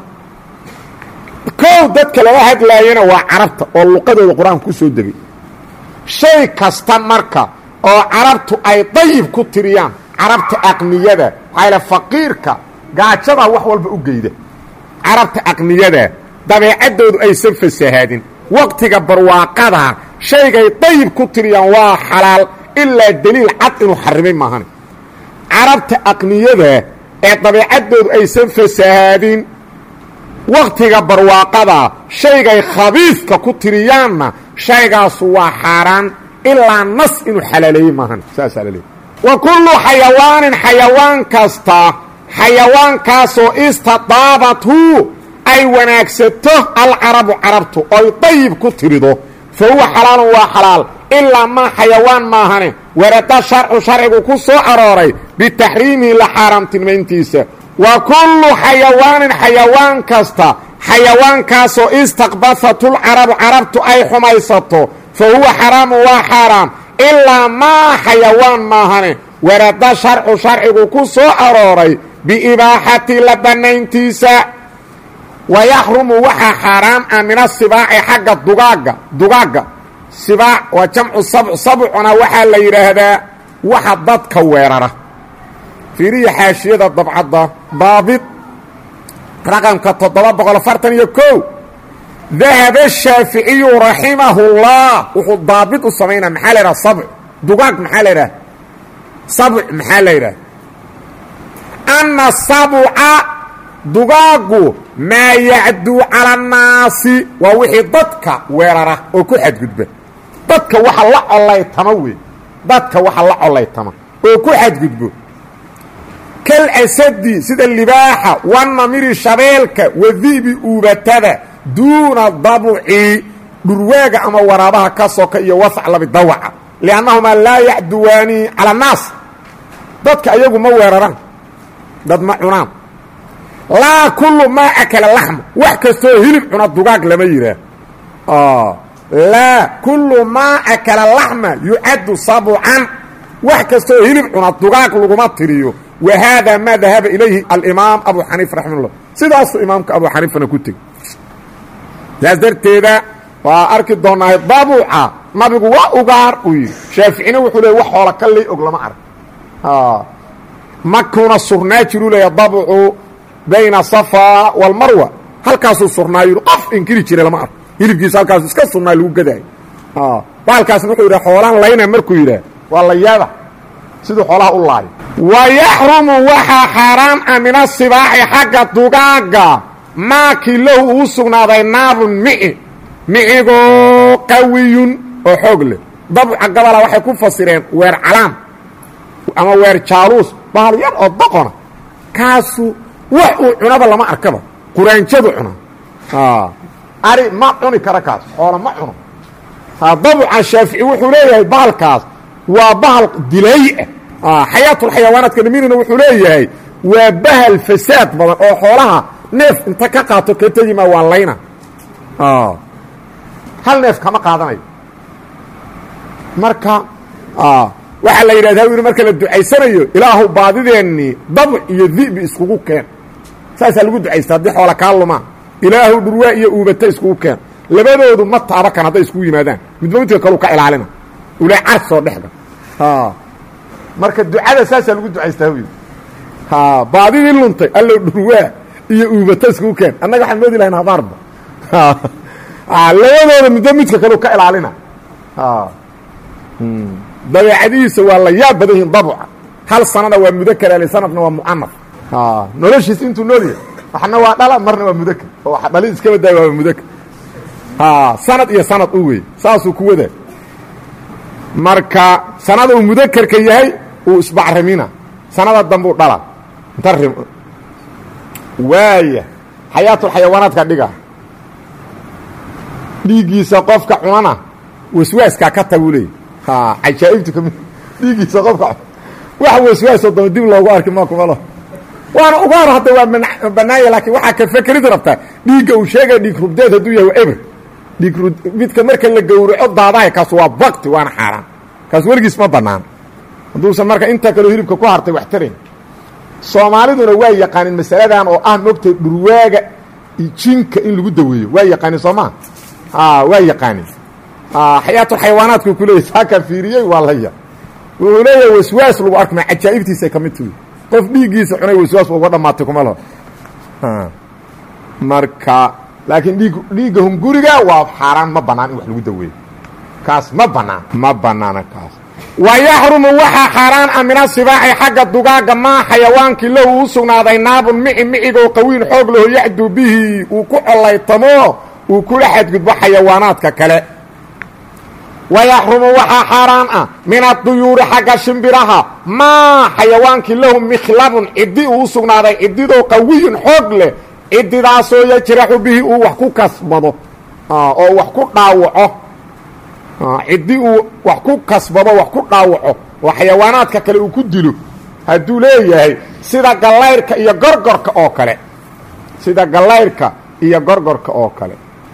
kow dadka laga hadlaayana waa carabta oo luqadooda qur-aanka ku soo degay shay kasta marka oo carabtu ay dayib ku tiriyaan carabta aqniyada waxaa ila faqiirka gaajada wax walba u geyda carabta aqniyada dabeecaddoodu aysan fasahaadin waqtiga barwaaqada shaygay dayib ku tiriyaan waa xalaal ilaa daliil cad inuu xarrimay maahan carabta aqniyada ee dabeecaddoodu aysan fasahaadin waqtiga barwaaqada shaygay khabiifka ku tiriyaanna shaygaasu waa xaaraan ilaa nas inuu xalaaleeyey maahan saasaa la leeyahy wa kullu xayawaanin xayawaan kasta xayawaankaasoo istadaabathu ay wanaagsato alcarabu carabtu oy dayib ku tirido fa huwa xalaalun waa xalaal ilaa maa xayawaan maahane warada sharcu sharcigu ku soo arooray bitaxriimihi la xaaraamtilmayntiisa wa kullu xayawaanin xayawaan kasta xayawaankaasoo istaqbafatulcarabu carabtu ay xumaysato fa huwa xaraamun waa xaaraam ilaa maa xayawaan maahane warada sharcu sharcigu ku soo arooray biibaaxati la bannayntiisa wayaxrumu waxaa xaaraam ah min asibaaci xagga dugaagga dugaagga sibaac waa jamcu sabc sabcuna waxaa la yidhaahdaa waxa dadka weerara fiiriya xaashiyada dabcadda daabit raqamka toddoba boqol afartan iyo kow dahaba shaaficiyu raximahullah wuxuu daabit u samaynaa maxaa la yidhaha sabc dugaag maxaa la yidhaha sabc maxaa la yidhaha anna sabca dugaaggu maa yacduu cala annaasi waa wixii dadka weerara oo ku xadgudba dadka waxa la collaytama wey dadka waxa la collaytama oo ku xadgudbo kal asadi sida libaaxa wanamiri shabeelka wadibi uubatada duuna dabci dhurwaaga ama waraabaha ka soka iyo wasaclabi dawaca liannahumaa laa yacduwaani cala annaas dadka ayagu ma weeraraan dad ma cunaan laa kullu maa akala laxma wax kastoo hilib cuna dugaag lama yidhaah laa kullu maa akala laxma yucaddu sabcan wax kastoo hilib cuna dugaag laguma tiriyo wa haadaa maa dahaba ilayhi alimaam abu xaniifa raximahullah sidaasuu imaamka abu xaniifana ku tegi saas darteeda waa arki doonaa dabuuca nabigu waa ugaar uu yidhi shaaficina wuxuu leey wax xoola ka ley og lama arag makuuna surnaa jiruu leeya dabcu bayna safaa walmarwa halkaasuu surnaa yidhi qof inkiri jiray lama arag hilibkiisa halkaasu iska surnaa lagu gadaayo baalkaasna wuxuu yidhaha xoolaan layna markuu yidhaah waa la yaaba siduu xoolaha u laayo wa yaxrumu waxaa xaaraan ah min asibaaxi xagga dugaaga maakii lahu uu sugnaaday naabun mici micigoo qawiyun oo xoog leh dabca gabala waxay ku fasireen weer calaam ama weer jaaluus bahal yar oo doqona kaasu wax uu cunaba lama arkaba quraanjadu cuna ari ma cuni kara kaas xoola ma cuno dabca shaafici wuxuu leeyahay bahalkaas waa bahal dilay ah xayaatul xayawaanaadka niminina wuxuu leeyahay waa bahal fasaad badan oo xoolaha neef inta ka qaato ka tegi ma waa layna hal neef kama qaadanayo marka waxaa la yidhahdaa marka la ducaysanayo ilaahu baadideennii dabc iyo dibi iskugu keen saasaa lagu ducaysta haddii xoola kaa lumaa ilaahu dhurwaa iyo uubata iskugu keen labadoodu ma taaba kan hadday iskugu yimaadaan midba midka kalu ka ilaalina ula car soo dhexga marka ducada saasaa lagu ducaystaa wy baadidii luntay allow dhurwaa iyo uubata iskugu keen annaga waxaan moodi lahayn habaarba labadooda midba midka kalu ka ilaalina dabeecadihiisa waa la yaab badan yihiin dabca hal sanana waa mudakar ale sanadna waa mucanaf noloshiisa intuu noolyahay waxna waa dhala marna waa mudakar oo wax dhali iska wadaay waa mudakar sanad iyo sanad u wey saasuu ku wadaa marka sanada uu mudakarka yahay uu isbacrimina sanada dambe u dhala inta rim waaya xayaatul xayawaanaadka dhiga dhiiggiisa qofka cunana waswaaskaa ka tagu leey cajaa'ibtu ka mid dhiiggiisa qofka wax waswaasoo daba dib loogu arki ma kumalo waana ugaar hadda waa banaaya laakiin waxaa ka fekerid rabtaa dhiigga uu sheegay dhiig rubdeed hadduu yahay waa eber dhiig midka marka la gowraco daadahay kaas waa bakti waana xaaraan kaas weligiis ma bannaan hadduusan marka inta kaleo hilibka ku hartay wax tarayn soomaaliduna waa yaqaanin masaladan oo ah mogtay dhurwaaga jinka in lagu daweeyo waa yaqaanin soo maa waa yaqaanin xayaatul xayawaanaadku ku leeyahay saaka fiiriyey waa la ya wuxuu leeyahay waswaas lagu arkma cajaa'ibtiisa ka mid tahay qof dhiiggiisa cunay waswaas uga dhamaatay kuma laho marka laakiin dhiig dhiigga hunguriga waa xaaraan ma bannaan in wax lagu daweeyo kaas ma bannaan ma bannaana kaas wa yaxrumu waxaa xaaraan ah min asibaaxi xagga dugaaga maa xayawaankii lahu u sugnaaday naabun mici micigoo qawiin xoog laho yacduu bihi uu ku collaytamo uu kula xadgudbo xayawaanaadka kale wayaxrumu waxaa xaaraan ah min aduyuuri xagga shimbiraha maa xayawaankii lahu mikhlabun ciddi uu u sugnaaday ciddidoo qawiyun xoog leh ciddidaasoo yajraxu bihi uu wax ku kasbado oo wax ku dhaawaco ciddi uu wax ku kasbado wax ku dhaawaco oo xayawaanaadka kale uu ku dilo hadduu leeyahay sida gallayrka iyo gorgorka oo kale sida gallayrka iyo gorgorka oo kale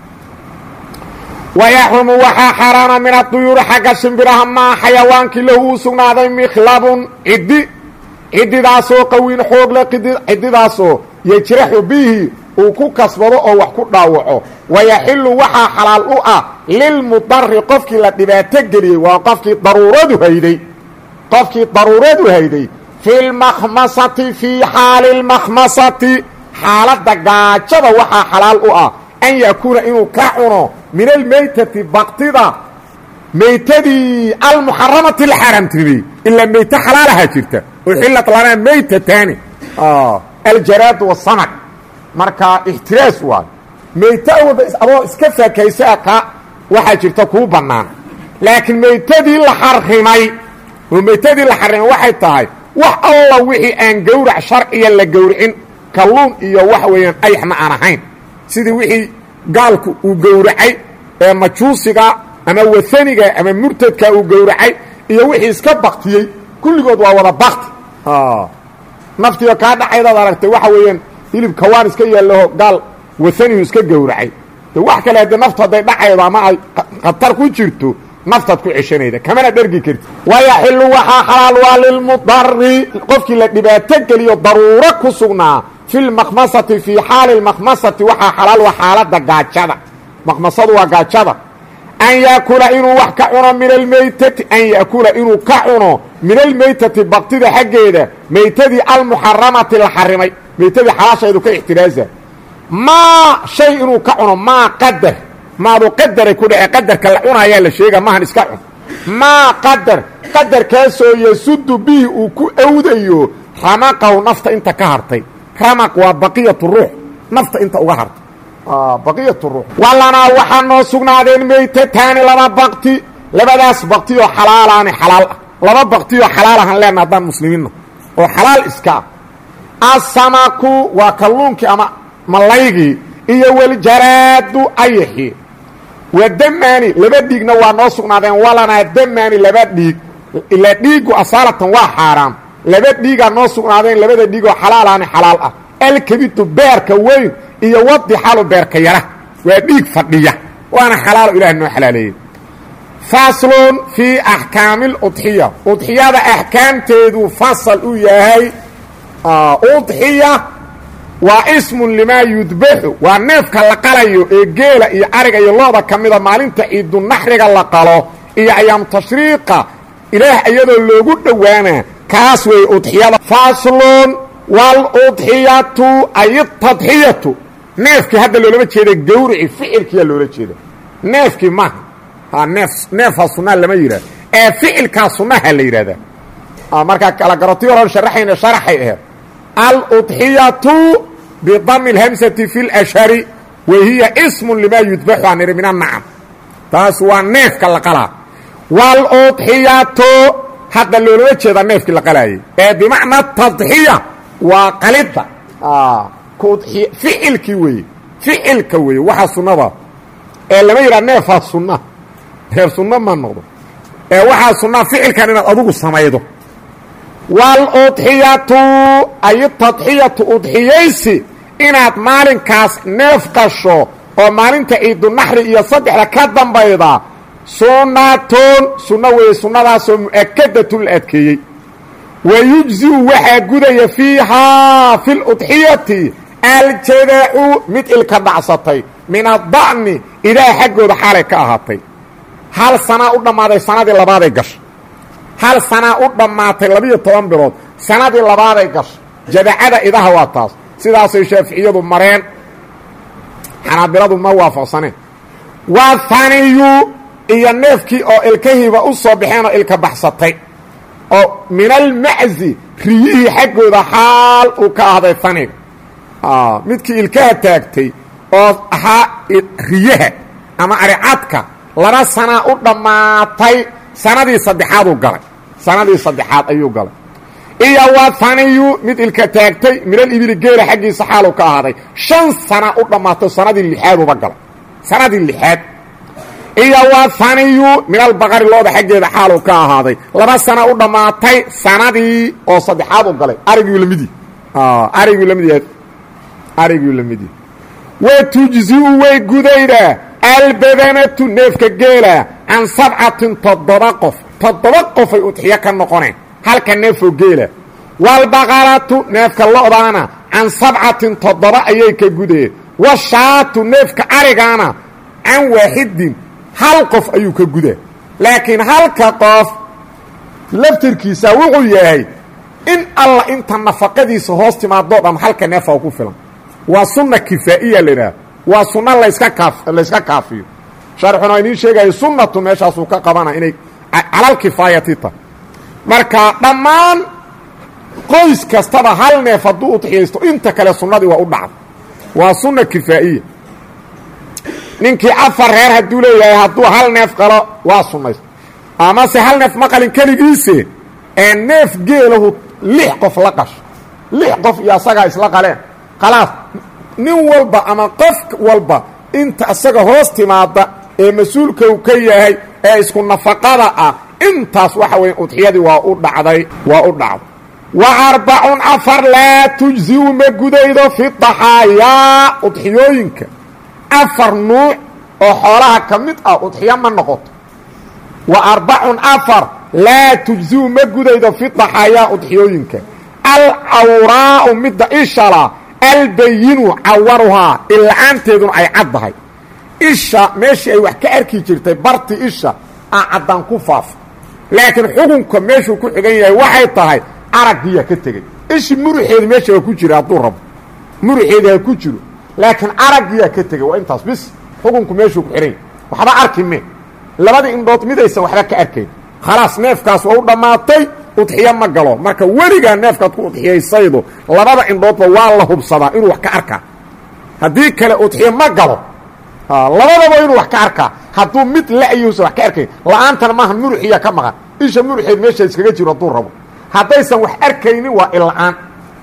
wayaxrumu waxaa xaaraana min aduyuuri xagga shimbiraha maa xayawaankii lahu uu sugnaaday mikhlabun ciddi ciddidaasoo qawiin xoog leh ciddidaasoo yajraxu bihi uu ku kasbado oo wax ku dhaawaco wayaxilu waxaa xalaal u ah lilmudari qofkii la dhibaato geliyey waa qofkii daruuradu hayday qofkii daruuradu hayday fi lmakhmasati fii xaali lmakhmasati xaaladda gaajada waxaa xalaal u ah an yakuuna inuu ka cuno min almaytati baktida maytadii almuxaramati la xaaraamtiribey ilaa mayte xalaalahaa jirta uxillat lanaa maytataani aljaraadu wasamag marka ixtiraas waayo mayte awalba adoo iska faakaysaa ka waxaa jirta kuu bannaan laakiin maytadii la xarimay oo maytadii la xarimay waxay tahay wax alla wixii aan gowrac sharciya la gowricin kalluun iyo waxa weeyaan ayaxna aan ahayn sidii wixii gaalku uu gowracay ee majuusiga ama waaniga ama murtadka uu gowracay iyo wixii iska baktiyey kulligood waa wada bakti naftiga kaa dhacaydaad aragtay waxa weeyaan hilib kawaan iska yaallaho gaal waanihu iska gowracay de wax kale haddee naftu hadday dhacaydo ama ay khatar ku jirto naftaad ku ceshanayda kamana dhergi karti wayaxilu waxaa xalaal waa lilmudari qofkii la dhibaato geliyo daruuro ku sugnaa fi lmakhmasati fii xaali lmakhmasati waxaa xalaal waa xaaladda gaajada makhmasadu waa gaajada an yaakula inuu wax ka cuno min almaytati an yaakula inuu ka cuno min almaytati baktida xaggeeda maytadii almuxaramati la xarimay maytadii xalaashaydu ka ixtiraaza maa shay inuu ka cuno maa qadar maadu qadaray ku dhace qadarka la cunayaa la sheega maahan iska cun maa qadar qadarkaasoo yasudu bihi uu ku awdayo ramaqahu nafta inta ka hartay ramaq waa baqiyatu ruux nafta inta uga hartay baqiyatu ruux walanaa waxaa noo sugnaadeen maytataani laba bakti labadaas baktiyoo xalaalaani xalaal ah laba baktiyoo xalaal ahaan leenna haddaan muslimiinna oo xalaal iska ah asamaku waa kalluunkii ama malaygii iyo waljaraadu ayaxii wa damaani laba dhiigna waa noo sugnaadeen walanaa damaani laba dhiig ilaa dhiiggu asaalatan waa xaaraam laba dhiigaa noo sugnaadeen labada dhiigoo xalaalaani xalaal ah alkabidu beerka weyn iyo wadi xalu beerka yara waa dhiig fadhiya waana xalaalo ilaah noo xalaaleeyey faslun fii axkaami اludxiya udxiyada axkaamteedu fasal u yahay udxiya waa ismun limaa yudbaxu waa neefka la qalayo ee geela iyo ariga iyo looda ka mida maalinta ciidunaxriga la qalo iyo ayaam tashriiqa ilaah iyadoo loogu dhowaana kaas wey udxiyada faslun wاludxiyatu ay tadxiyatu neefkii hadda loolama jeeda gawrici ficilkiyaa loola jeeda neefkii maaha neef neefaa sunaa lama yidhahdo ee ficilkaa sunaha la yidhahdaa markaa kala garotii horan sharaxayna sharaxay aheed aludxiyatu bidami اlhamsati fi اlashhari wa hiya ismun limaa yudbaxu aan idhi min annacam taas waa neefka la qalaa wاludxiyatu hadda loolama jeeda neefkii la qalaayay ee bimacna tadxiya waa qalidda ficilkii weeye ficilka weeye waxaa sunnada ee lama yidhaha neefaa sunna neef sunna ma noqdo ee waxaa sunnaa ficilkan inaad adugu samaydo waaludxiyatu ay tadxiyatu udxiyaysi inaad maalinkaas neef qasho oo maalinta ciidunaxri iyo saddexda ka dambayda sunnatun sunno weeye sunnadaasoo mu'akadatun la adkeeyey wayujziu waxaa gudaya fiihaa fi ludxiyati aljadacu mid ilka dhacsatay min adda'ni ilaah xaggooda xaalay ka ahaatay hal sanaa u dhammaaday sanadii labaaday gashay hal sanaa u dhammaatay labiyo toban bilood sanadii labaaday gashay jadacada idaha waa taas sidaasay shaaficiyadu mareen xanaabiladu ma waafaqsaneen waa haniyu iyo neefkii oo ilkahiiba u soo baxeen oo ilka baxsatay oo min almaczi riyihii xaggooda xaal uu ka ahday haniga midkii ilkaha taagtay oo ahaa riyaha ama aricadka laba sanaa u dhammaatay sanadii saddexaaduu galay sanadii saddexaad ayuu galay iyo waa haniyu mid ilka taagtay min alibili geela xaggiisa xaaluu ka ahaaday shan sana u dhammaatay sanadii lixaaduba galay sanadii lixaad iyo waa haniyu min albaqari looda xaggeeda xaaluu ka ahaaday laba sana u dhammaatay sanadii oo saddexaad u galay ariguu lamidii ariguu lamid yahay ariguu lamid yahay wa tujziu way gudaydaa albadanatu neefka geela can sabcatin toddoba qof toddoba qofay udxiyo ka noqoneen halka neefoo geela waalbaqaratu neefka lo'daana can sabcatin toddoba ayay ka gudeen washaatu neefka arigaana can waaxidin hal qof ayuu ka gudaa laakiin halka qof laftirkiisa wuxuu yahay in alla inta nafaqadiisa hoos timaadoo dham halka neefa ku filan waa sunna kifaa'iya la yidhaha waa sunna layska kaaf layska kaafiyo sharxuna idiin sheegayo sunnatu meeshaasuu ka qabana inay calal kifaayati tahay marka dhammaan qoys kastaba hal neef hadduu udxiyaysto inta kale sunnadii waa u dhacda waa sunna kifaa'iya ninkii afar reer hadduu leeyahay hadduu hal neef qalo waa sunnaysto amase hal neef ma qalin keligiise ee neef geelahu lix qof la qasho lix qof iyo asagaa isla qaleen khalaas nin walba ama qof walba inta asaga hoos timaada ee mas-uulka uu ka yahay ee isku nafaqada ah intaas waxa weeye udxiyadii waa u dhacday waa u dhacday wa arbacun afar laa tujziu ma gudaydo fi daxaayaa udxiyooyinka afar nuuc oo xoolaha ka mid ah udxiyo ma noqoto wa arbacun afar laa tujziu ma gudaydo fi daxaayaa udxiyooyinka alcawraa'u midda ishala albayinu cawaruhaa ila-aanteeduna ay caddahay isha meeshii ay wax ka arki jirtay barti isha aa caddaan ku faafa laakiin xukunka meeshuu ku xigan yahay waxay tahay araggiiya ka tegey ishi muruxeedi meesha waa ku jira hadduu rabo muruxeedi ha ku jiro laakiin araggiiyaa ka tegey waa intaas bis xukunku meeshuu ku xihan yahay waxba arki me labada indhood midaysan waxba ka arkayn khalaas neefkaas waa u dhammaatay udxiyo ma galo marka weligaa neefkaad ku udxiyaysaydo labada indhoodba waa la hubsadaa inuu wax ka arkaa haddii kale udxiyo ma galo labadaba inuu wax ka arkaa hadduu mid la-yuusan wax ka arkayn la-aantana maaha muruxiya ka maqan isha muruxeed meesha iskaga jiro hadduu rabo haddaysan wax arkaynin waa ila-aan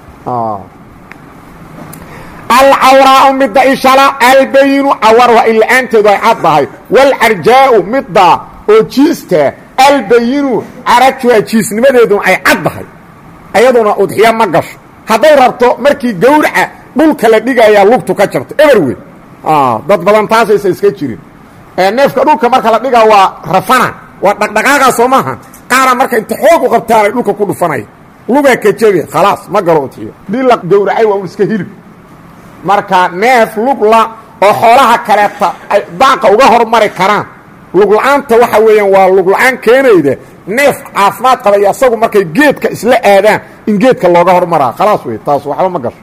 alcawraau midda ishala albayinu cawar waa ila-aanteedu ay caddahay waalcarjaau midda oo jiista albayinu carajuha jiisnimadeeduna ay caddahay ayaduna udxiyo ma gasho hadday rabto markii gawraca dhulka la dhigayaa lugtu ka jabto eberwey dad badan taasaysa iska jirin neefka dhulka marka la dhigaa waa rafana waa dhaqdhaqaaqa soo maaha qaara marka inta xoog u qabtaanay dhulka ku dhufanaya lugaa ka jabe khalaas ma galo udxiyo dii la gawracay waa un iska hilib marka neef lugla oo xoolaha kaleeta ay daaqa uga hormari karaan lugla-aanta waxa weeyaan waa lugla-aan keenayda neef caafimaad qabaya asagu markay geedka isla aadaan in geedka looga hormaraa khalaas wey taas waxba ma gasho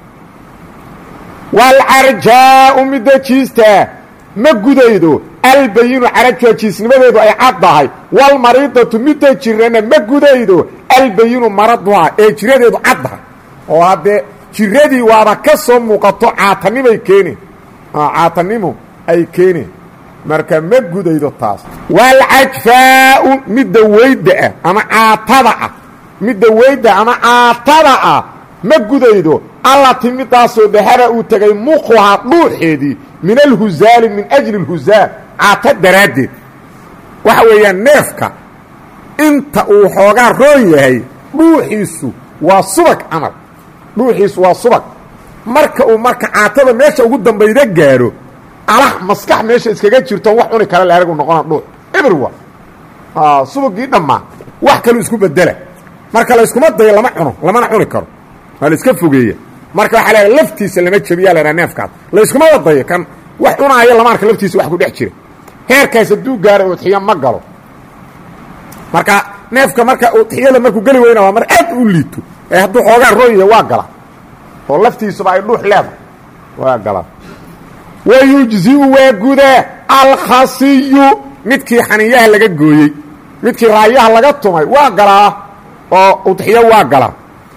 waalcarjaau midda jiistaa ma gudaydo albayinu carajuha jiisnimadeedu ay caddahay walmariidatu midda jirana ma gudaydo albayinu maraduha ee jiradeedu caddahay oo haddee jiradii waaba ka soo muuqato caatanimay keeneen caatanimo ay keeneen marka ma gudaydo taas waalcajfaau midda weyda ah ama caatada ah midda weyda ama caatada ah ma gudaydo allati midaasoo dahaba uu tegay muquhaa dhuuxeedii min alhuzaali min ajli اlhuzaal caata daraaddeed waxa weeyaan neefka inta uu xoogaa roon yahay dhuuxiisu waa subag camal dhuuxiisu waa subag marka uu marka caatada meesha ugu dambayda gaaro alax maskax meesha iskaga jirto wax cuni kale laaragu noqona dhuux eberwa subagii dhammaa wax kaluu isku bedela marka la iskuma dayo lama cuno lamana cuni karo waa la iska fogeeya marka waxaa leedahay laftiisa lama jabiyaa laydhaha neefkaas la iskumada dayo kan wax cunaayo lama arka laftiisa wax ku dhex jira heerkaas hadduu gaaro udxiyo ma galo marka neefka marka udxiyada markuu geli weyna waa mar aad u liito ee hadduu xoogaa roon yahay waa gala oo laftiisuba ay dhuux leedahay waa gala wayujziu waa gudaa alkhasiyu midkii xaniyaha laga gooyey midkii raayaha laga tumay waa galaa oo udxiyo waa gala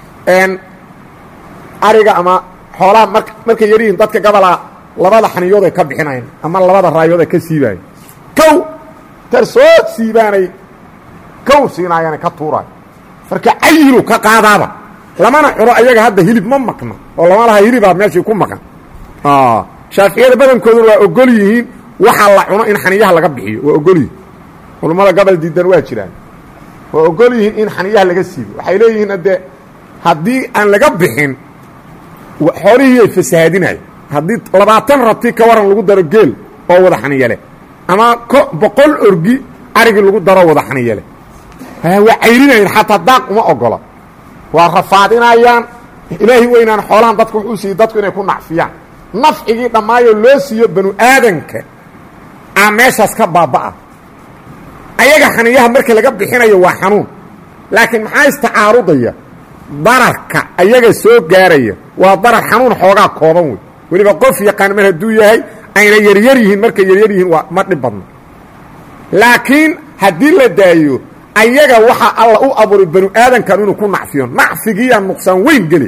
ariga ama xoolaha mar markay yaryihiin dadka gabalaa labada xaniyood ay ka bixinayan ama labada raayood ay ka siibayan kow tarsood siibaanay kow siinaayana ka tuuraayo marka cayilu ka qaadaaba lamana cuno ayaga hadda hilib ma maqna oo lama laha hilibaa meeshii ku maqan shaaficiyada badankooduna waa ogol yihiin waxaa la cuno in xaniyaha laga bixiyo waa ogol yihiin culummada gobol diidan waa jiraan waa ogol yihiin in xaniyaha laga siibo waxay leeyihiin haddee haddii aan laga bixin xoolihii ay fasahaadinayo haddii labaatan rabti ka waran lagu daro geel oo wada xaniyale ama boqol orgi arigii lagu daro wada xaniyale waa cayrinayaan xataa daaq uma ogola waa rafaadinayaan ilaahi weynaan xoolahan dadku wuxuu siiyey dadku inay ku nacfiyaan nafcigii dhammaayoo loo siiyo banu aadanka aa meeshaas ka baaba'a ayaga xaniyaha marka laga bixinayo waa xanuun laakiin maxaa istacaarudaya dararka ayaga soo gaaraya waa darar xanuun xoogaa kooban wey weliba qof yaqaan mar hadduu yahay ayna yaryar yihiin markay yaryar yihiin waa ma dhib badno laakiin haddii la daayo ayaga waxaa alla u abuuray banu aadankan inuu ku nacfiyo nacfigiiyaa nuqsaan weyn geli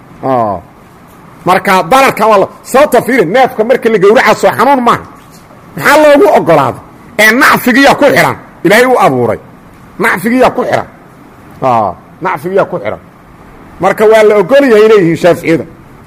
marka dararkan waa sababta fiiri neefka marka la gawraca soo xanuun maaha maxaa loogu ogolaaday ee nacfigiiyaa ku xihan ilaahay u abuuray nacfigiiyaa ku xihan nacfigiiyaa ku xihan marka waa la ogol yahay leeyihiin shaaficiyada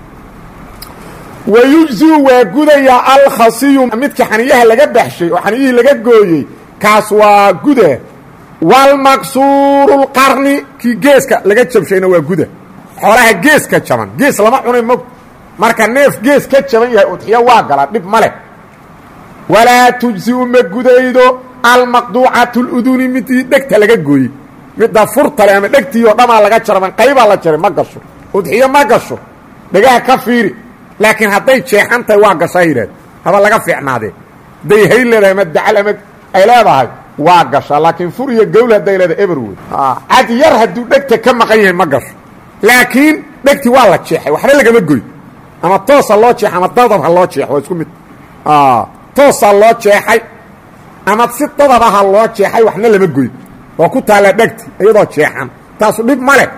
wayujziu waa gudayaa alkhasiyu midka xaniyaha laga baxshay oo xaniyihii laga gooyey kaas waa guda walmaqsuuru lqarni kii geeska laga jabshayna waa guda xoolaha geeska jaban gees lama cunay mog marka neef gees ka jaban yahay udxiyo waa galaa dhib ma leh walaa tujziu ma gudaydo almaqduucatu luduni midii dhegta laga gooyey midda furtale ama dhegtii oo dhamaa laga jaraban qaybaa la jaray ma gasho udxiyo ma gasho dhagaha ka fiiri laakiin hadday jeexan tahay waa gashaa yidhaahd haba laga fiicnaadee day hay leedahay ma dacal ama ay leedahay waa gashaa laakiin fur iyo gowl hadday leedahay eber wey cad yar hadduu dhegta ka maqan yahay ma gasho laakiin dhegti waa la jeexay waxna lagama goy ama toosa loo jeex ama dadab ha loo jeex waa isku mid toosaa loo jeexay ama si dadaba ha loo jeexay waxna lama goy waa ku taalla dhegti iyadoo jeexan taasu dhib ma leh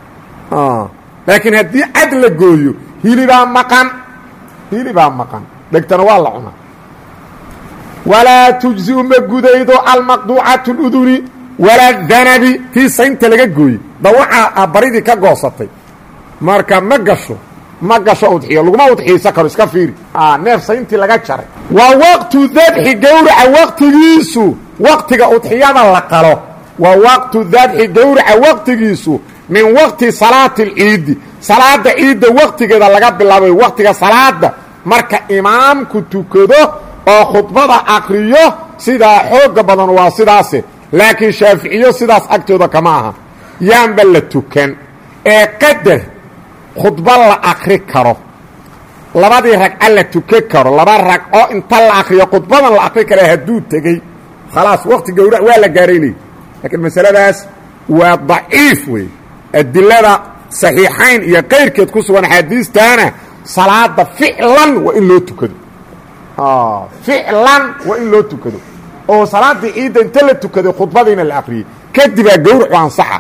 laakiin haddii cad la gooyo hilibaa maqan hilibaa maqan dhegtana waa la cunaa walaa tujziu ma gudaydo almaqduucatu اluduni walaa danabi tii saynta laga gooyey dawaca baridii ka goosatay marka ma gasho ma gasho udxiyo laguma udxiyeysa karo iska fiiri neef sayntii laga jaray waa waqtu dabxi gowraca waqtigiisu waqtiga udxiyada la qalo waa waqtu dabxi gowraca waqtigiisu min waqti salaati اlciidi salaada ciidda waqtigeeda laga bilaabay waqtiga salaada marka imaamku tukado oo khudbada akriyo sidaa xooga badan waa sidaase laakiin shaaficiyo sidaas agtooda kama aha yaanba la tukan ee qadar khudba la akri karo labadii ragca la tukan karo laba ragco inta la akriyo khudbadan la akri kara hadduu tegey khalaas waqti gowrac waa la gaaraynay laakiin masaladaas waa daciif wey adilada saxiixayn iyo qayrkeed ku sugan axaadiistaana salaada ficlan waa in loo tukado ficlan waa in loo tukado oo salaadii ciidda inta la tukaday khudbadiina la akriyey kadibaa gowracu ansaxa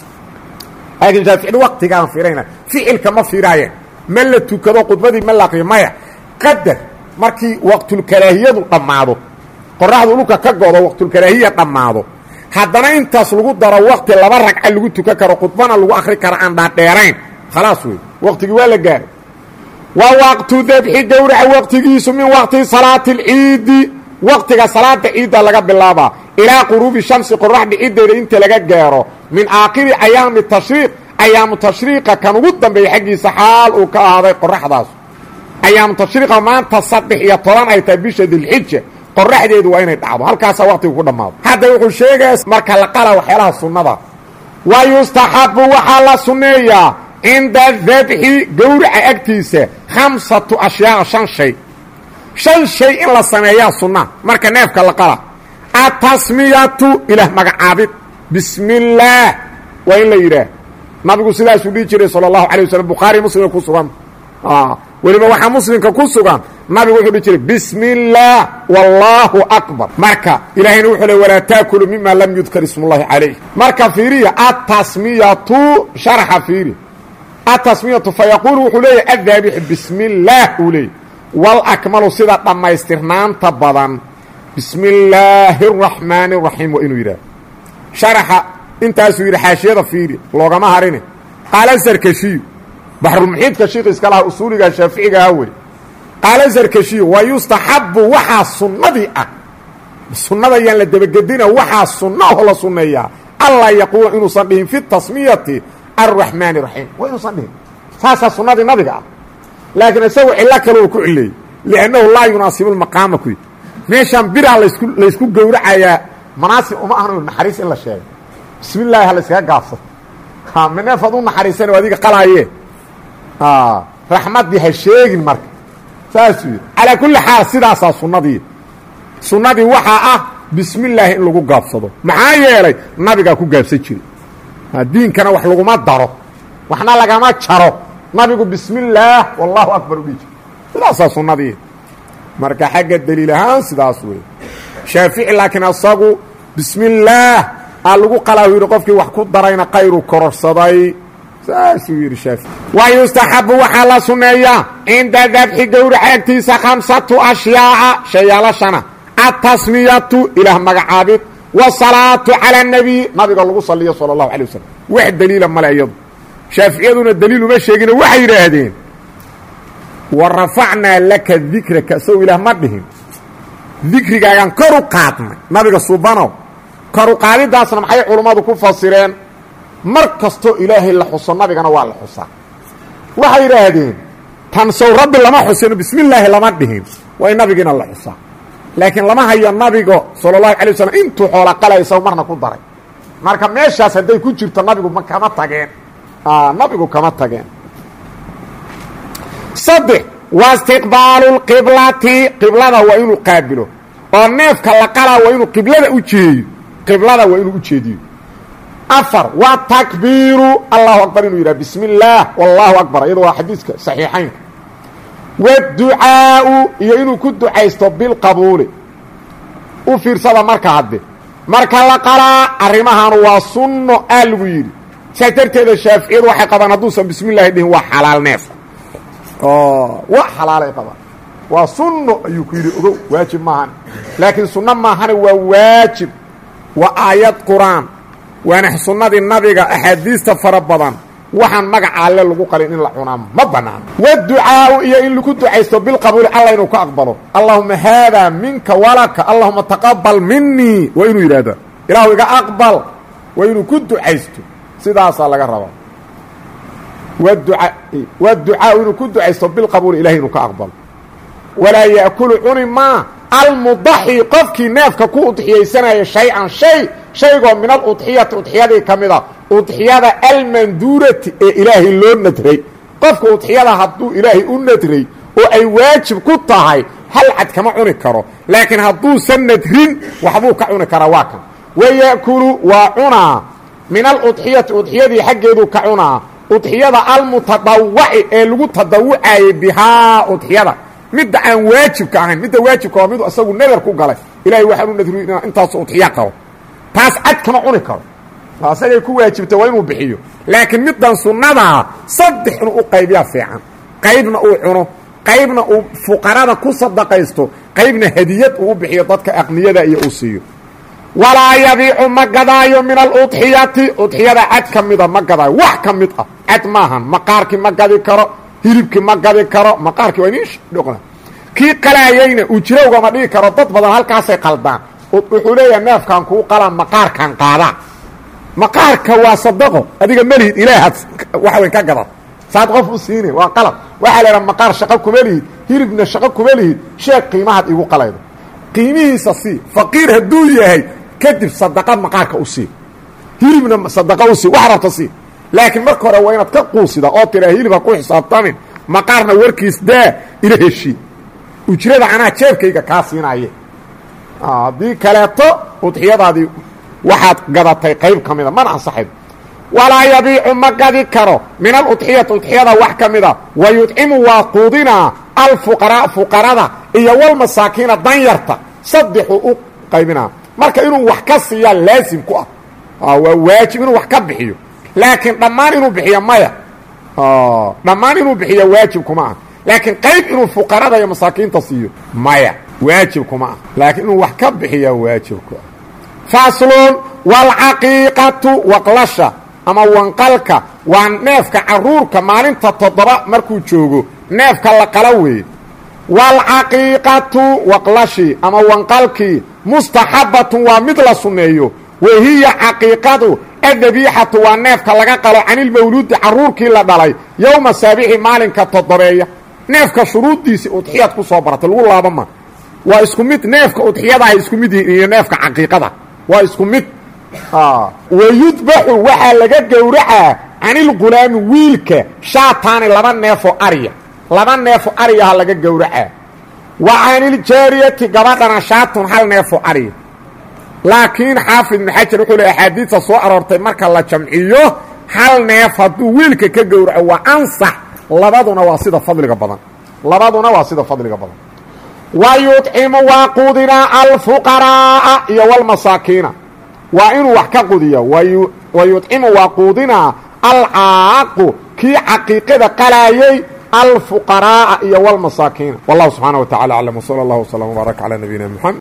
laakiin shaaficida waqtigaan fiirayna ficilka ma fiiraayeen ma la tukado khudbadii ma la akriyo maya qadar markii waqtulkaraahiyadu dhammaado qoraxdu dhulka ka go'do waqtulkaraahiya dhammaado haddana intaas lagu daro waqti laba ragca lagu tukan karo khudbana lagu akri karo aan dhaadheerayn khalaas wey waqtigii waa la gaaray wa waqtu dabxi gowraca waqtigiisu min waqti salaati اlciidi waqtiga salaada ciidda laga bilaabaa ilaa quruubi shamsi qoraxda ciddeeda inta laga gaaro min aakhiri ayaami tashriiq ayaamu tashriiqa kan ugu dambeeya xaggiisa xaal uu ka ahaaday qoraxdaas ayaamu tashriiqa maanta saddex iyo toban ay tahay bisha dilxija qoraxdeedu waa inay dhacdo halkaasaa waqtigu ku dhammaado hadda wuxuu sheegaya marka la qala waxyaalaha sunnada wa yustaxabu waxaa la sunneeyaa cinda dabxi gowraca agtiisa khamsatu ashyaa shan shay shan shay in la sameeyaa sunna marka neefka la qala atasmiyatu ilaah magacaabid bismi illaah waa in la yidhaah nabigu sidaasuu dhihi jiray sala allahu alay waslm bukhaari muslimka ku sugan weliba waxaa muslimka ku sugan nabigu wuxuu dhihi jiray bismi illaah wallaahu akbar marka ilaahayna wuxuu le walaa taakulu mima lam yudkar ismullahi calayh marka fiiriya atasmiyatu sharaxa fiiri atasmiyatu fayaquulu wuxuu leeyahy addaabixu bismi illaah uu leeyay walakmalu sida dhammaystirnaanta badan bismi illaahi araxmaani araxiim waa inuu yidhaah sharaxa intaasuu yidhi xaashiyada fiiri loogama harine qaala sarkashiyu baxrulmuxiidka shiikh iska laha usuuliga shaaficiga aha wey qaala sarkashiyu wa yustaxabu waxaa sunnadii ah sunnada yaan la dabagedina waxaa sunna oo la sunneeyaa allaa yaquula inuusan dhihin fi tasmiyati arraxmaani raxiim waa inuusan dhihin saasaa sunnadii nabiga ah laakiin isagu cillo kale uu ku cileeyey liannahu laa yunaasibu lmaqaama kuy meeshaan biraa lasku laysku gowracayaa manaasib uma ahno naxariis in la sheego bismi illaahi ha la yskaga gaabsado ma neefaad u naxariisana o adiga qalaaye raxmaddii ha sheegin marka saasuu yidhi calaa kulli xaal sidaasaa sunnadii sunnadii waxaa ah bismi illaahi in lagu gaabsado maxaa yeelay nabigaa ku gaabsan jiray diinkana wax laguma daro waxna lagama jaro nabigu bismi illaah wallaahu akbar u dhihi jir sidaasaa sunnadii marka xagga daliil ahaan sidaas wey shaafici laakiin asagu bismi illaah aa lagu qalaa yidhi qofkii wax ku darayna qayru kororsaday saasuu yidhi shaafici wa yustaxabu waxaa la sunneeyaa cinda dabxi gowraca agtiisa khamsatu ashyaaca shayaalashana atasmiyatu ilaah magacaabid wasalaatu cala anabiy nabiga lagu saliyo sala allahu alay wasalam wax daliila male iyadu shaaficiyaduna daliil uma sheegino waxay yidhaahdeen wa rafacnaa laka dikraka sow ilaah ma dhihin dikrigaagaan kor u qaadnay nabiga subanow kor u qaadidaasna maxay culummadu ku fasireen mar kastoo ilaahay la xuso nabigana waa la xusaa waxay yidhaahdeen tan sow rabbi lama xusino bismi illaahi lama dhihin waa in nabigiina la xusaa laakiin lama hayo nabiga sala allahu alay wasalam intuu xoola qalaysa marna ku daray marka meeshaas hadday ku jirto nabigu ma kama tageen nabigu kama tageen saddex waa istiqbaalu lqiblati qiblada waa inuu qaabilo oo neefka la qalaa waa inuu qiblada u jeeyo qiblada waa inuu u jeediyo afar waa takbiiru allahu akbar inuu yidhaha bismi illaah wallahu akbar iyadoo waa xadiiska saxiixaynka waducaau iyo inuu ku ducaysto bilqabuuli u fiirsada marka hadde marka la qalaa arrimahan waa sunno aa lagu yidhi saa darteeda shaaficiyadu waxay qabaan hadduusan bismi illaahi dhihin waa xalaal neefka waa xalaalay qabaan waa sunno ayuu ku yidhi ogow waajib maahan laakiin sunno maahane waa waajib waa aayad qur-aan waana sunnadii nabiga axaadiista fara badan waxaan magaca alle lagu qalin in la cunaa ma banaano waducaau iyo in lagu ducaysto bilqabuuli alla inuu ka aqbalo allahuma haadaa minka walaka allahuma taqabal minii waa inuu yidhaahda ilaahu iga aqbal waa inuu ku ducaysto sidaasaa laga rabaa waducaau inuu ku ducaysto bilqabuuli ilahay inuu ka aqbalo walaa yaakulu cuni maa almudaxi qofkii neefka ku udxiyaysanaya shay-an shay shaygoo min aludxiyati udxiyadii ka mid a udxiyada almanduurati ee ilaahay loo nadray qofka udxiyada hadduu ilaahay u nadray oo ay waajib ku tahay hal cad kama cuni karo laakiin hadduusan nadrin waxbuu ka cuni karaa waa kan wayaakulu waa cunaa min aludxiyati udxiyadii xaggeeduu ka cunaa udxiyada almutadawaci ee lagu tadawucaayay bihaa udxiyada midda aan waajibka ahayn midda waajibka waa midu isagu nadar ku galay ilaahay waxaan u nadriy inaa intaasoo udxiya qabo taas cad kama cuni karo asagay ku waajibta waa inuu bixiyo laakiin middan sunnadaa saddex inuu u qaybiyaa fiican qaybna uu cuno qaybna uu fuqarada ku sadaqaysto qaybna hadiyad uu u bixiyo dadka aqniyada iyo uu siiyo walaa yabiicu ma gadaayo min aludxiyati udxiyada cad ka mida ma gadaayo wax ka mid ah cad maahan maqaarkii ma gadi karo hilibkii ma gadi karo maqaarkii waa inin dhoqna kii qalaayayna ujirowga ma dhigi karo dad badan halkaasay qaldaan wuxuu leeyahay neefkan kuu qalaa maqaarkan qaadaa maqaarka waa sadaqo adiga melihid ilaahaad waxa weyn ka gadad saad qof u siine waa qalab waxaa la idhaha maqaar shaqo kuma lihid hilibna shaqo kuma lihid sheeg qiimahaad igu qalaydo qiimihiisa sii faqiir hadduu yahay kadib sadaqa maqaarka u sii hilibna sadaqa u sii wax rabta sii laakiin marka hore waa inaad ka quusida oo tiraa hilibha ku xisaabtamin maqaarna warkiis daa ila heshii ujrada anaa jeebkayga kaa siinaye haddii kaleeto udxiyadaadii waxaad gadatay qayb ka mida mana ansaxayd walaa yabiicu ma gadi karo min aludxiyati udxiyada wax ka mida wa yudcimu waa quudinaa alfuqaraa fuqarada iyo walmasaakiina danyarta saddexuu u qaybinaa marka inuu wax ka siiyaa laasim ku ah waa waajib inuu wax ka bixiyo laakiin dhammaan inuu bixiyo maya dhammaan inuu bixiyo waajib kuma ah laakiin qayb inuu fuqarada iyo masaakiinta siiyo maya waajib kuma ah laakiin inuu wax ka bixiya waajib ku ah faslun walcaqiiqatu waqlasha ama wanqalka waa neefka caruurka maalinta toddoba markuu joogo neefka la qala weeye walcaqiiqatu waqlashi ama wanqalkii mustaxabatun waa mid la sunneeyo wahiya caqiiqadu addabiixatu waa neefka laga qalo canilmawluudi caruurkii la dhalay yowma saabixi maalinka toddobeeya neefka shuruuddiisii udxiyad ku soo baratay lagu laabama waa isku mid neefka udxiyada ay isku mid yihiin iyo neefka caqiiqada waa isku mid wayudbaxu waxaa laga gowracaa canilgulaami wiilka shaataani laba neefoo ariya laba neefoo ariyaha laga gowracaa wa caniljaariyati gabadhana shaatun hal neefoo ariya laakiin xaafid ibnu xajar wuxuu le axaadiista soo aroortay marka la jamciyo hal neef hadduu wiilka ka gowraco waa ansax labaduna waa sida fadliga badan labaduna waa sida fadliga badan wa yudcimu waa quudinaa alfuqaraa'a iyo walmasaakiina waa inuu wax ka qudiya wa yudcimu waa quudinaa alcaaqu kii caqiiqada qalaayay alfuqaraa'a iyo walmasaakiina wallahu subxaana wa tacala aclam wsala allah wslam wbaarak calaa nabiyina mxamed